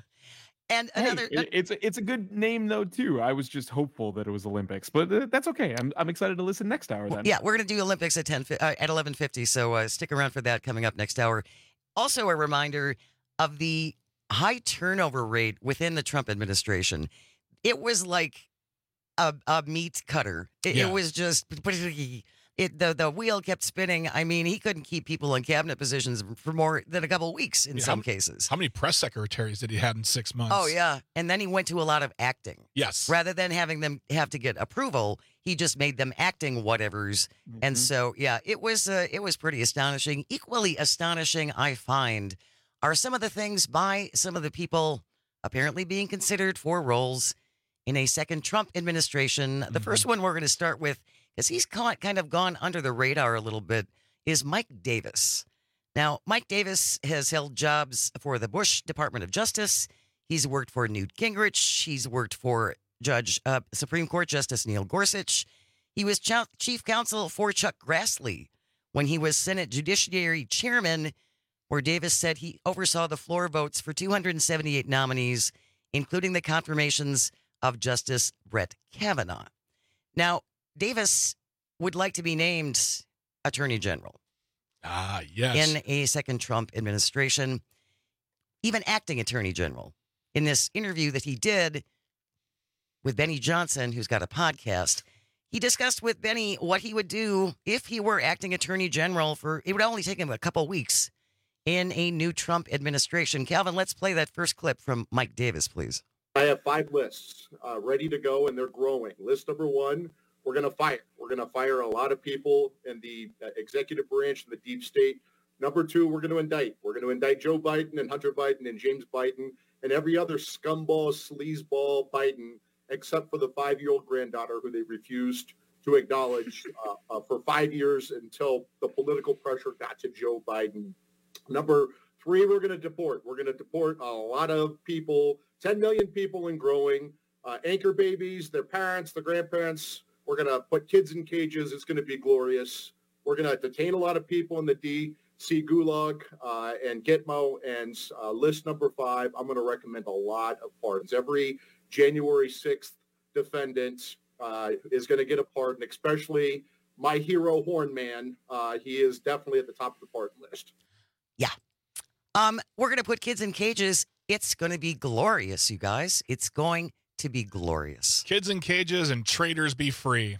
And Hey, another, it- it's a, it's a good name though too. I was just hopeful that it was Olympics, but uh, that's okay. I'm I'm excited to listen next hour then. yeah, we're going to do Olympics at ten uh, at eleven fifty. So uh, stick around for that coming up next hour. Also, a reminder of the high turnover rate within the Trump administration. It was like a, a meat cutter. It, Yeah. it was just it. The the wheel kept spinning. I mean, he couldn't keep people in cabinet positions for more than a couple of weeks in Yeah, some how- cases. How many press secretaries did he have in six months? Oh yeah, and then he went to a lot of acting. Yes. Rather than having them have to get approval, he just made them acting whatevers. And so, yeah, it was uh, it was pretty astonishing. Equally astonishing, I find, are some of the things by some of the people apparently being considered for roles in a second Trump administration. The first one we're going to start with, because he's ca- kind of gone under the radar a little bit, is Mike Davis. Now, Mike Davis has held jobs for the Bush Department of Justice. He's worked for Newt Gingrich. He's worked for Judge uh, Supreme Court Justice Neil Gorsuch. He was ch- chief counsel for Chuck Grassley when he was Senate Judiciary Chairman, where Davis said he oversaw the floor votes for two hundred seventy-eight nominees, including the confirmations of Justice Brett Kavanaugh. Now, Davis would like to be named Attorney General. Ah, yes. In a second Trump administration, even acting Attorney General. In this interview that he did with Benny Johnson, who's got a podcast, he discussed with Benny what he would do if he were acting Attorney General for, it would only take him a couple weeks in a new Trump administration. Calvin, let's play that first clip from Mike Davis, please. I have five lists uh, ready to go, and they're growing. List number one, we're going to fire. We're going to fire a lot of people in the uh, executive branch and the deep state. Number two, we're going to indict. We're going to indict Joe Biden and Hunter Biden and James Biden and every other scumball, sleazeball Biden, except for the five-year-old granddaughter who they refused to acknowledge uh, uh, for five years until the political pressure got to Joe Biden. Number three, we're going to deport. We're going to deport a lot of people, ten million people and growing, uh, anchor babies, their parents, their grandparents. We're going to put kids in cages. It's going to be glorious. We're going to detain a lot of people in the D C Gulag uh, and Gitmo. And uh, list number five, I'm going to recommend a lot of pardons. Every January sixth defendant uh, is going to get a pardon, especially my hero, Hornman. Uh, he is definitely at the top of the pardon list. Yeah. Um, we're going to put kids in cages. It's going to be glorious, you guys. It's going to be glorious. Kids in cages and traitors be free.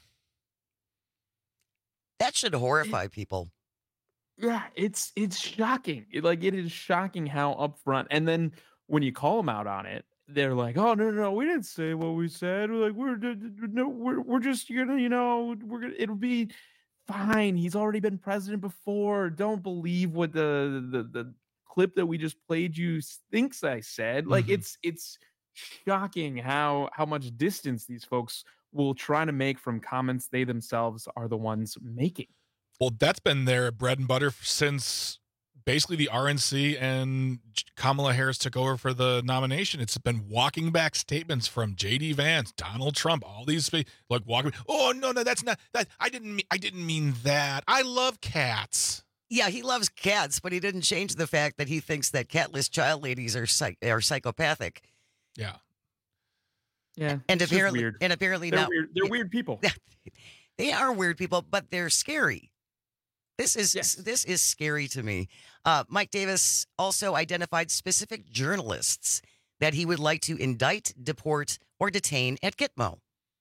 That should horrify people. Yeah, it's it's shocking. It, like it is shocking how upfront. And then when you call them out on it, they're like, "Oh no, no, no, we didn't say what we said. We're like we're no, we're we're just gonna, you know, we're gonna. It'll be fine. He's already been president before. Don't believe what the the the clip that we just played you thinks I said." Like Mhm. it's it's shocking how how much distance these folks will try to make from comments they themselves are the ones making. Well, that's been their bread and butter since basically the R N C and Kamala Harris took over for the nomination. It's been walking back statements from J D Vance, Donald Trump, all these spe- like walking. Oh no, no, that's not that. I didn't mean. I didn't mean that. I love cats. Yeah, he loves cats, but he didn't change the fact that he thinks that catless child ladies are psych- are psychopathic. Yeah. Yeah, and it's just apparently, weird. and apparently They're not. weird. They're weird people. They are weird people, but they're scary. This is this is scary to me. Uh, Mike Davis also identified specific journalists that he would like to indict, deport, or detain at Gitmo.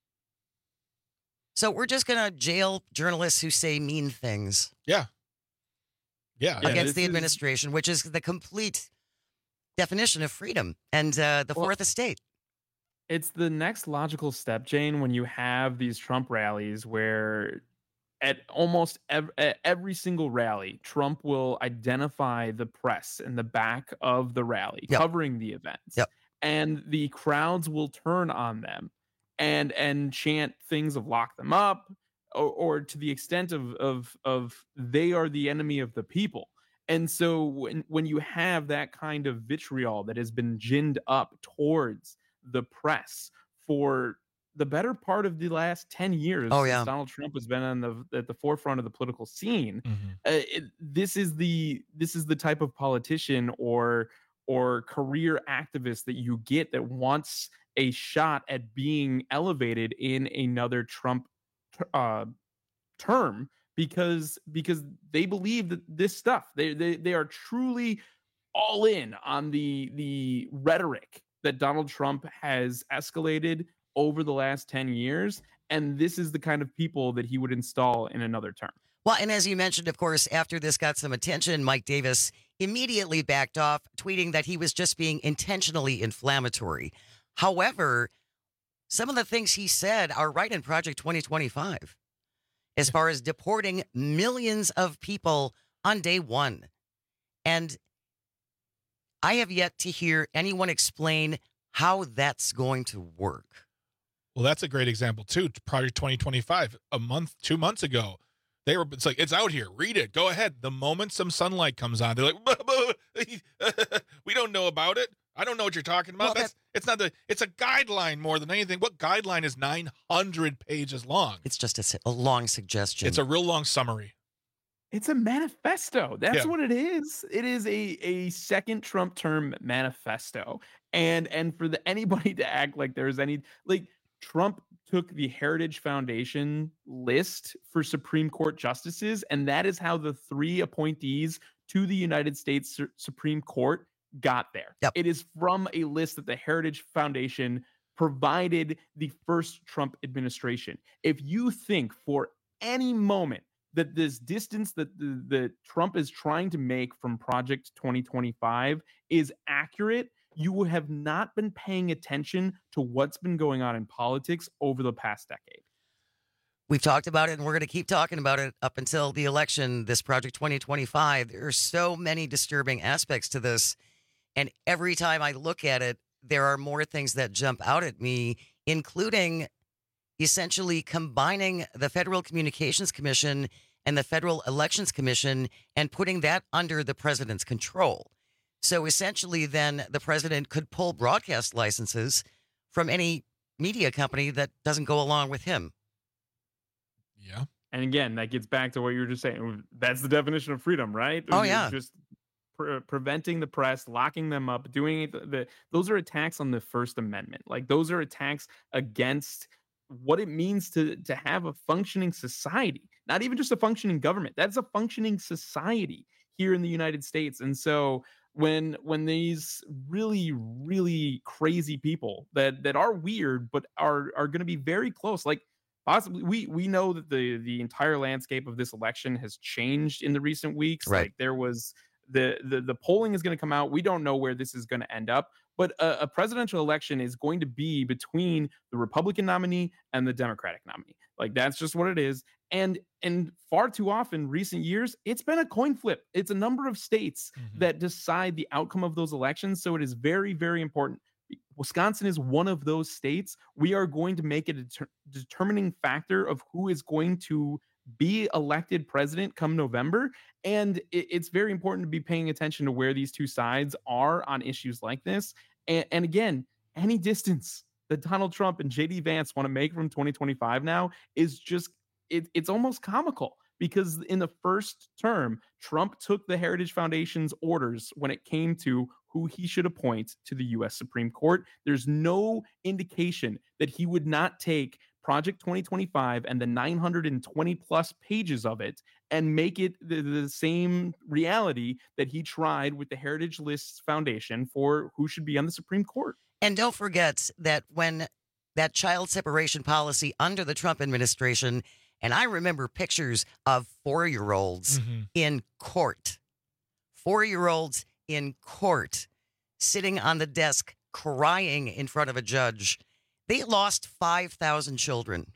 So we're just gonna jail journalists who say mean things. Yeah. Yeah. Against the administration, which is the complete definition of freedom and uh, the Well, fourth estate. It's the next logical step, Jane, when you have these Trump rallies where at almost ev- at every single rally, Trump will identify the press in the back of the rally, Yep. covering the events. Yep. And the crowds will turn on them and and chant things of lock them up, or, or to the extent of of of they are the enemy of the people. And so when when you have that kind of vitriol that has been ginned up towards the press for the better part of the last ten years, Oh, since yeah. Donald Trump has been on the at the forefront of the political scene, Mm-hmm. uh, it, this is the this is the type of politician or or career activist that you get that wants a shot at being elevated in another Trump t- uh, term because because they believe that this stuff they they they are truly all in on the the rhetoric that Donald Trump has escalated over the last ten years, and this is the kind of people that he would install in another term. Well, and as you mentioned, of course, after this got some attention, Mike Davis immediately backed off, tweeting that he was just being intentionally inflammatory. However, some of the things he said are right in Project twenty twenty-five, as far as deporting millions of people on day one. And I have yet to hear anyone explain how that's going to work. Well, that's a great example too. Project twenty twenty-five, a month, two months ago, they were. It's like it's out here. Read it. Go ahead. The moment some sunlight comes on, they're like, "We don't know about it. I don't know what you're talking about." Well, That's it's not the. It's a guideline more than anything. What guideline is nine hundred pages long? It's just a, a long suggestion. It's a real long summary. It's a manifesto. That's Yeah. what it is. It is a a second Trump term manifesto. And and for the anybody to act like there's any like Trump took the Heritage Foundation list for Supreme Court justices, and that is how the three appointees to the United States Su- Supreme Court got there. Yep. It is from a list that the Heritage Foundation provided the first Trump administration. If you think for any moment that this distance that the, the Trump is trying to make from Project twenty twenty-five is accurate, you have not been paying attention to what's been going on in politics over the past decade. We've talked about it, and we're going to keep talking about it up until the election, this Project twenty twenty-five. There are so many disturbing aspects to this, and every time I look at it, there are more things that jump out at me, including essentially combining the Federal Communications Commission and the Federal Elections Commission and putting that under the president's control. So essentially, then the president could pull broadcast licenses from any media company that doesn't go along with him. Yeah. And again, that gets back to what you were just saying. That's the definition of freedom, right? Oh, You're yeah. Just pre- preventing the press, locking them up, doing it. The, those are attacks on the First Amendment. Like those are attacks against what it means to, to have a functioning society, not even just a functioning government. That's a functioning society here in the United States. And so when when these really really crazy people that that are weird but are are going to be very close, like possibly we we know that the the entire landscape of this election has changed in the recent weeks. Right. Like there was the the the polling is going to come out. We don't know where this is going to end up, but a, a presidential election is going to be between the Republican nominee and the Democratic nominee. Like that's just what it is. And and far too often, recent years, it's been a coin flip. It's a number of states Mm-hmm. that decide the outcome of those elections. So it is very, very important. Wisconsin is one of those states. We are going to make a deter- determining factor of who is going to be elected president come November. And it, it's very important to be paying attention to where these two sides are on issues like this. And, and again, any distance that Donald Trump and J D Vance want to make from twenty twenty-five now is just, it, it's almost comical. Because in the first term, Trump took the Heritage Foundation's orders when it came to who he should appoint to the U S Supreme Court. There's no indication that he would not take Project twenty twenty-five and the nine hundred twenty plus pages of it and make it the, the same reality that he tried with the Heritage Lists Foundation for who should be on the Supreme Court. And don't forget that when that child separation policy under the Trump administration, and I remember pictures of four-year-olds Mm-hmm. in court, four-year-olds in court, sitting on the desk crying in front of a judge. They lost five thousand children.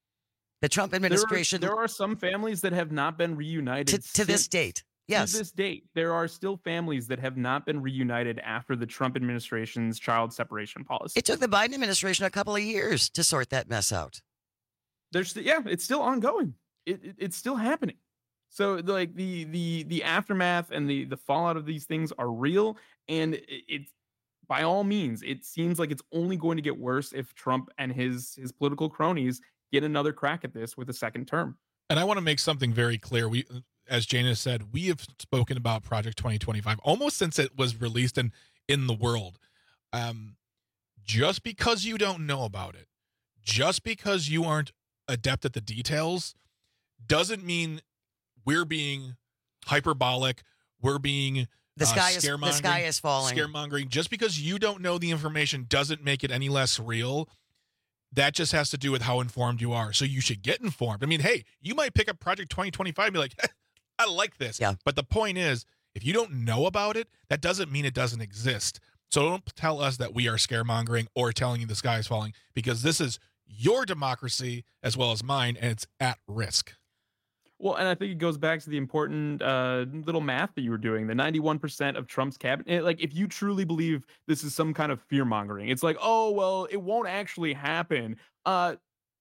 The Trump administration... There are, there are some families that have not been reunited. To, to this since- date, yes. To this date, there are still families that have not been reunited after the Trump administration's child separation policy. It took the Biden administration a couple of years to sort that mess out. There's yeah, it's still ongoing. It, it it's still happening. So like the the the aftermath and the the fallout of these things are real, and it, it by all means, it seems like it's only going to get worse if Trump and his his political cronies get another crack at this with a second term. And I want to make something very clear. We, as Jana said, we have spoken about Project twenty twenty-five almost since it was released in in the world. Um, just because you don't know about it, just because you aren't adept at the details, doesn't mean we're being hyperbolic. We're being The sky uh, is the sky is falling. Scaremongering. Just because you don't know the information doesn't make it any less real. That just has to do with how informed you are. So you should get informed. I mean, hey, you might pick up Project twenty twenty-five and be like, I like this. Yeah. But the point is, if you don't know about it, that doesn't mean it doesn't exist. So don't tell us that we are scaremongering or telling you the sky is falling, because this is your democracy as well as mine, and it's at risk. Well, and I think it goes back to the important uh, little math that you were doing. The ninety-one percent of Trump's cabinet, like if you truly believe this is some kind of fear mongering, it's like, oh, well, it won't actually happen. Uh,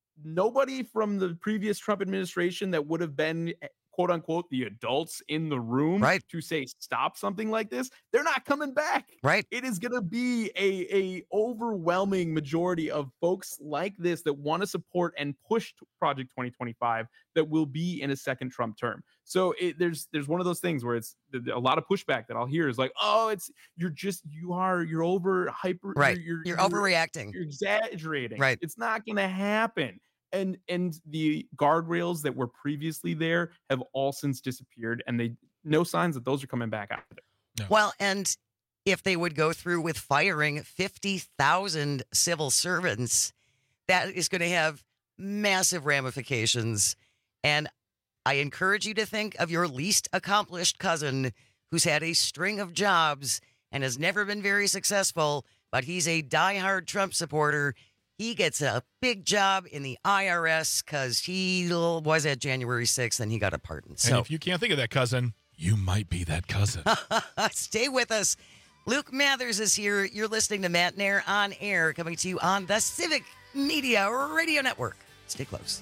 nobody from the previous Trump administration that would have been, quote unquote, the adults in the room right. to say stop something like this, they're not coming back. Right. It is going to be a, a overwhelming majority of folks like this that want to support and push Project twenty twenty-five that will be in a second Trump term. So it, there's there's one of those things where it's a lot of pushback that I'll hear is like, oh, it's you're just you are you're over hyper right. You're, you're, you're, you're overreacting. You're exaggerating. Right. It's not going to happen. And and the guardrails that were previously there have all since disappeared, and they no signs that those are coming back out there. No. Well, and if they would go through with firing fifty thousand civil servants, that is going to have massive ramifications. And I encourage you to think of your least accomplished cousin who's had a string of jobs and has never been very successful, but he's a diehard Trump supporter. He gets a big job in the I R S because he was at January sixth and he got a pardon. So And if you can't think of that cousin, you might be that cousin. Stay with us. Luke Mathers is here. You're listening to Matt Nair on Air, coming to you on the Civic Media Radio Network. Stay close.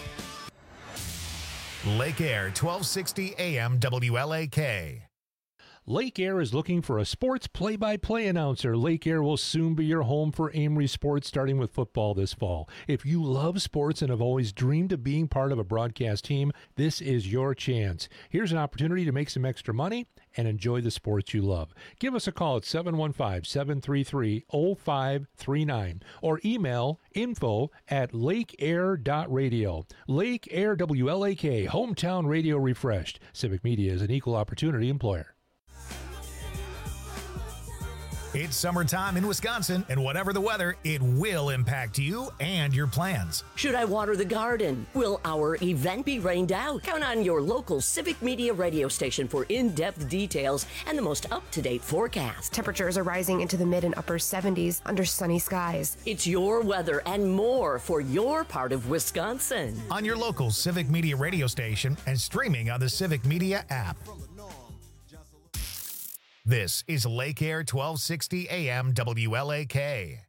Lake Air, twelve sixty A M W L A K. Lake Air is looking for a sports play-by-play announcer. Lake Air will soon be your home for Amory Sports, starting with football this fall. If you love sports and have always dreamed of being part of a broadcast team, this is your chance. Here's an opportunity to make some extra money and enjoy the sports you love. Give us a call at seven one five, seven three three, zero five three nine or email info at lakeair dot radio. Lake Air W L A K, hometown radio refreshed. Civic Media is an equal opportunity employer. It's summertime in Wisconsin, and whatever the weather, it will impact you and your plans. Should I water the garden? Will our event be rained out? Count on your local Civic Media radio station for in-depth details and the most up-to-date forecast. Temperatures are rising into the mid and upper seventies under sunny skies. It's your weather and more for your part of Wisconsin. On your local Civic Media radio station and streaming on the Civic Media app. This is Lake Air twelve sixty A M W L A K.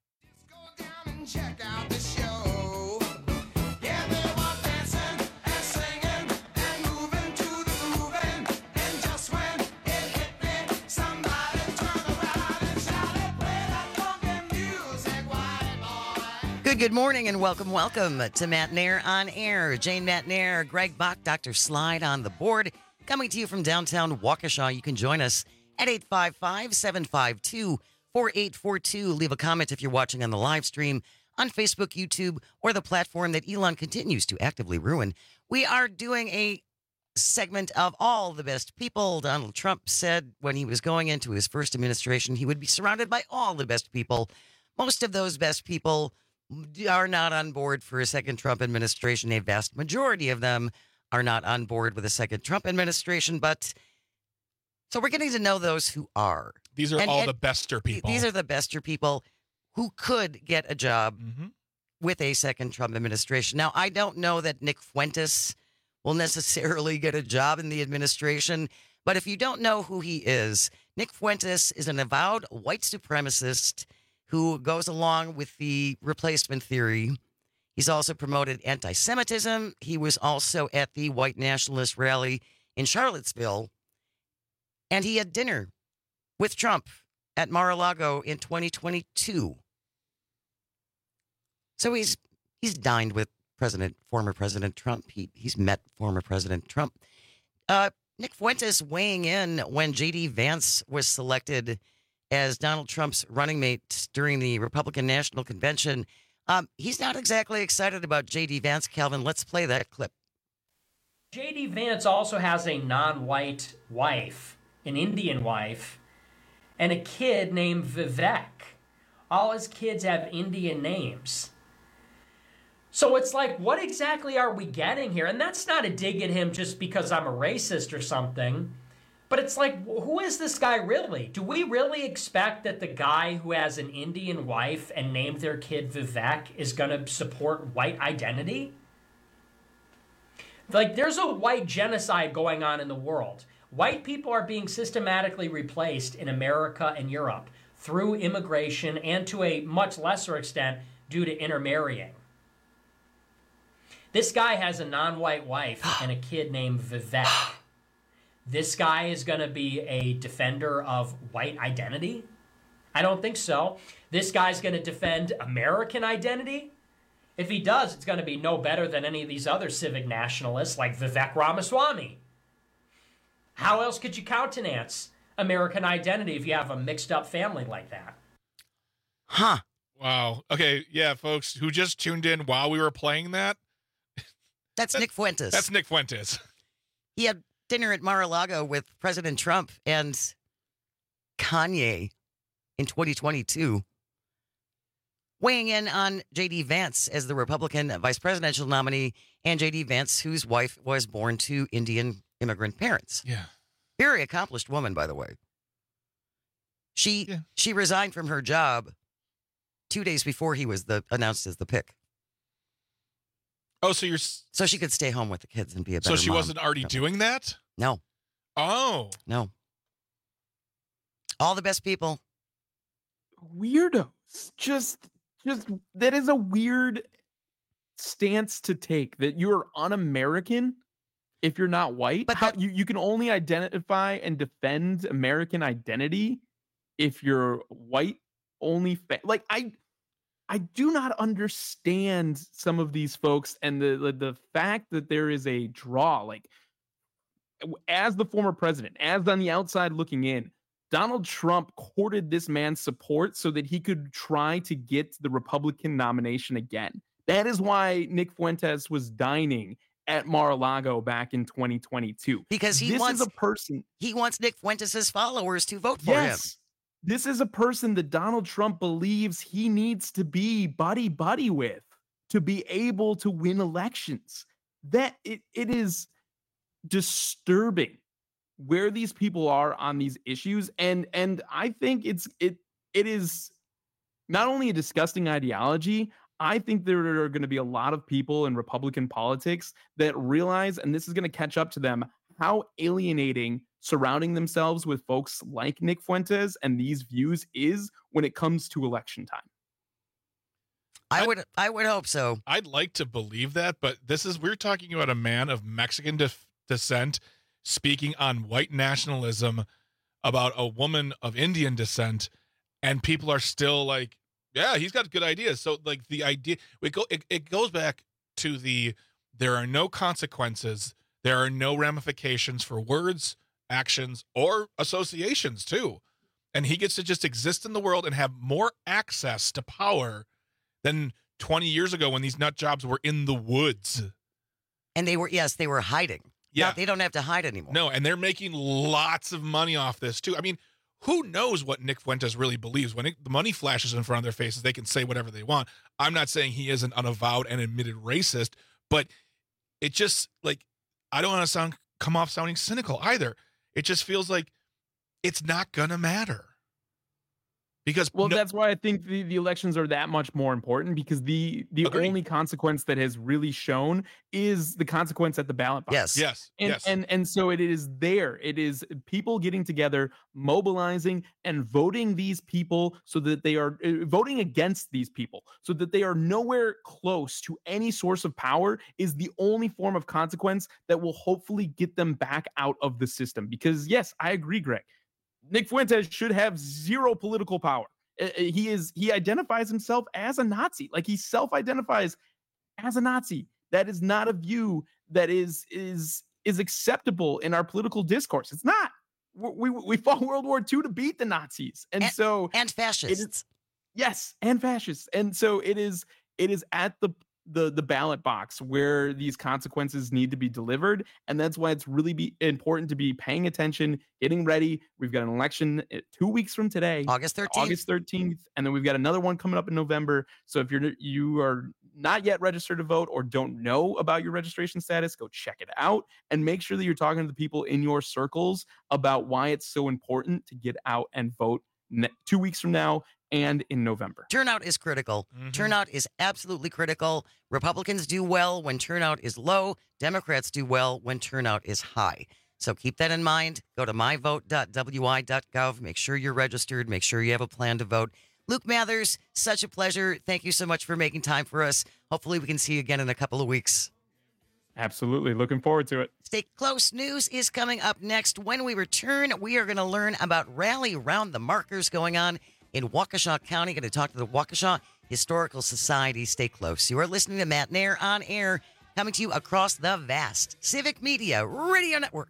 Good, good morning and welcome, welcome to Matt Nair on Air. Jane Matt Nair, Greg Bach, Doctor Slide on the board. Coming to you from downtown Waukesha. You can join us at eight five five, seven five two, four eight four two. Leave a comment if you're watching on the live stream on Facebook, YouTube, or the platform that Elon continues to actively ruin. We are doing a segment of all the best people. Donald Trump said when he was going into his first administration, he would be surrounded by all the best people. Most of those best people are not on board for a second Trump administration. A vast majority of them are not on board with a second Trump administration, but so we're getting to know those who are. These are and, all and the bester people. These are the bester people who could get a job mm-hmm. with a second Trump administration. Now, I don't know that Nick Fuentes will necessarily get a job in the administration, but if you don't know who he is, Nick Fuentes is an avowed white supremacist who goes along with the replacement theory. He's also promoted anti-Semitism. He was also at the white nationalist rally in Charlottesville. And he had dinner with Trump at Mar-a-Lago in twenty twenty-two. So he's he's dined with President, former President Trump. He, he's met former President Trump. Uh, Nick Fuentes weighing in when J D Vance was selected as Donald Trump's running mate during the Republican National Convention. Um, he's not exactly excited about J D Vance. Calvin, let's play that clip. J D Vance also has a non-white wife, an Indian wife, and a kid named Vivek. All his kids have Indian names. So it's like, what exactly are we getting here? And that's not a dig at him just because I'm a racist or something. But it's like, who is this guy really? Do we really expect that the guy who has an Indian wife and named their kid Vivek is going to support white identity? Like, there's a white genocide going on in the world. White people are being systematically replaced in America and Europe through immigration and to a much lesser extent due to intermarrying. This guy has a non-white wife and a kid named Vivek. This guy is going to be a defender of white identity? I don't think so. This guy's going to defend American identity? If he does, it's going to be no better than any of these other civic nationalists like Vivek Ramaswamy. How else could you countenance American identity if you have a mixed up family like that? Huh. Wow. Okay. Yeah, folks who just tuned in while we were playing that. That's Nick Fuentes. That's Nick Fuentes. He had dinner at Mar-a-Lago with President Trump and Kanye in twenty twenty-two. Weighing in on J D Vance as the Republican vice presidential nominee, and J D Vance, whose wife was born to Indian immigrant parents. Yeah. Very accomplished woman, by the way. She yeah. she resigned from her job two days before he was the announced as the pick. Oh, so you're so she could stay home with the kids and be a better So she mom. wasn't already no. doing that? No. Oh. No. All the best people. Weirdos. Just just that is a weird stance to take, that you're un-American if you're not white. But How, that- you, you can only identify and defend American identity if you're white only. Fa- like I, I do not understand some of these folks and the, the the fact that there is a draw. Like, as the former president, as on the outside looking in, Donald Trump courted this man's support so that he could try to get the Republican nomination again. That is why Nick Fuentes was dining at Mar-a-Lago back in twenty twenty-two. Because he this wants is a person. He wants Nick Fuentes' followers to vote for Yes. him. This is a person that Donald Trump believes he needs to be buddy buddy with to be able to win elections. That it, it is disturbing where these people are on these issues. And and I think it's it it is not only a disgusting ideology. I think there are going to be a lot of people in Republican politics that realize, and this is going to catch up to them, how alienating surrounding themselves with folks like Nick Fuentes and these views is when it comes to election time. I would I would hope so. I'd like to believe that, but this is we're talking about a man of Mexican de- descent speaking on white nationalism about a woman of Indian descent, and people are still like, yeah, he's got good ideas. So like the idea it go it, it goes back to the there are no consequences, there are no ramifications for words, actions, or associations too. And he gets to just exist in the world and have more access to power than twenty years ago when these nut jobs were in the woods. And they were, yes, they were hiding. Yeah. Now they don't have to hide anymore. No, and they're making lots of money off this too. I mean, who knows what Nick Fuentes really believes? When it, the money flashes in front of their faces, they can say whatever they want. I'm not saying he isn't an avowed and admitted racist, but it just, like, I don't want to sound come off sounding cynical either. It just feels like it's not going to matter. Because Well, no- that's why I think the, the elections are that much more important, because the the Agreed. only consequence that has really shown is the consequence at the ballot box. Yes. Yes. And, yes. and and so it is there. It is people getting together, mobilizing, and voting these people so that they are uh, voting against these people so that they are nowhere close to any source of power is the only form of consequence that will hopefully get them back out of the system. Because yes, I agree, Greg. Nick Fuentes should have zero political power. Uh, He is he identifies himself as a Nazi. Like he self-identifies as a Nazi. That is not a view that is is is acceptable in our political discourse. It's not. We we, we fought World War Two to beat the Nazis, and, And- so And it fascists. is yes, and fascists, and so it is it is at the the the ballot box where these consequences need to be delivered, and that's why it's really be important to be paying attention, getting ready. We've got an election uh, two weeks from today, August thirteenth. August thirteenth, and then we've got another one coming up in November. So if you're you are not yet registered to vote or don't know about your registration status, go check it out and make sure that you're talking to the people in your circles about why it's so important to get out and vote ne- two weeks from now and in November. Turnout is critical. Mhm. Turnout is absolutely critical. Republicans do well when turnout is low. Democrats do well when turnout is high. So keep that in mind. Go to my vote dot w i dot gov. Make sure you're registered. Make sure you have a plan to vote. Luke Mathers, such a pleasure. Thank you so much for making time for us. Hopefully we can see you again in a couple of weeks. Absolutely. Looking forward to it. Stay close. News is coming up next. When we return, we are going to learn about Rally Around the Markers going on in Waukesha County. Going to talk to the Waukesha Historical Society. Stay close. You are listening to Matt Nair on air, coming to you across the vast Civic Media Radio Network.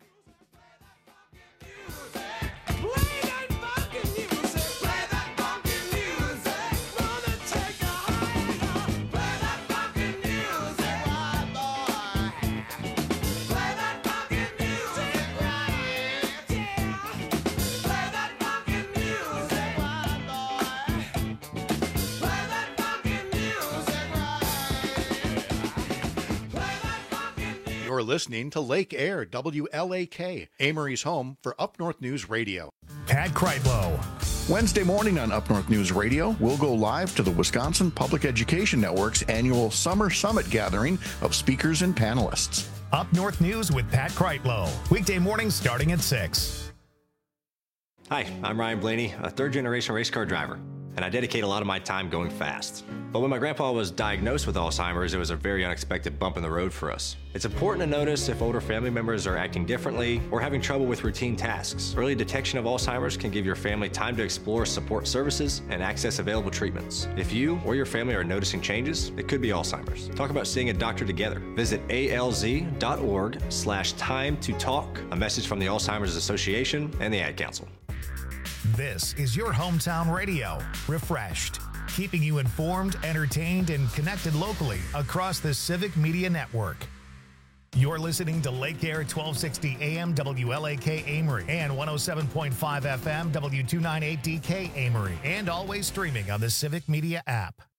You're listening to Lake Air, W L A K, Amory's home for Up North News Radio. Pat Kreitlow. Wednesday morning on Up North News Radio, we'll go live to the Wisconsin Public Education Network's annual Summer Summit gathering of speakers and panelists. Up North News with Pat Kreitlow. Weekday mornings starting at six. Hi, I'm Ryan Blaney, a third-generation race car driver. and I dedicate a lot of my time going fast. But when my grandpa was diagnosed with Alzheimer's, it was a very unexpected bump in the road for us. It's important to notice if older family members are acting differently or having trouble with routine tasks. Early detection of Alzheimer's can give your family time to explore support services and access available treatments. If you or your family are noticing changes, it could be Alzheimer's. Talk about seeing a doctor together. Visit A L Z dot org slash time to talk. A message from the Alzheimer's Association and the Ad Council. This is your hometown radio, refreshed, keeping you informed, entertained, and connected locally across the Civic Media Network. You're listening to Lake Air twelve sixty A M W L A K Amory and one oh seven point five F M W two ninety-eight D K Amory, and always streaming on the Civic Media app.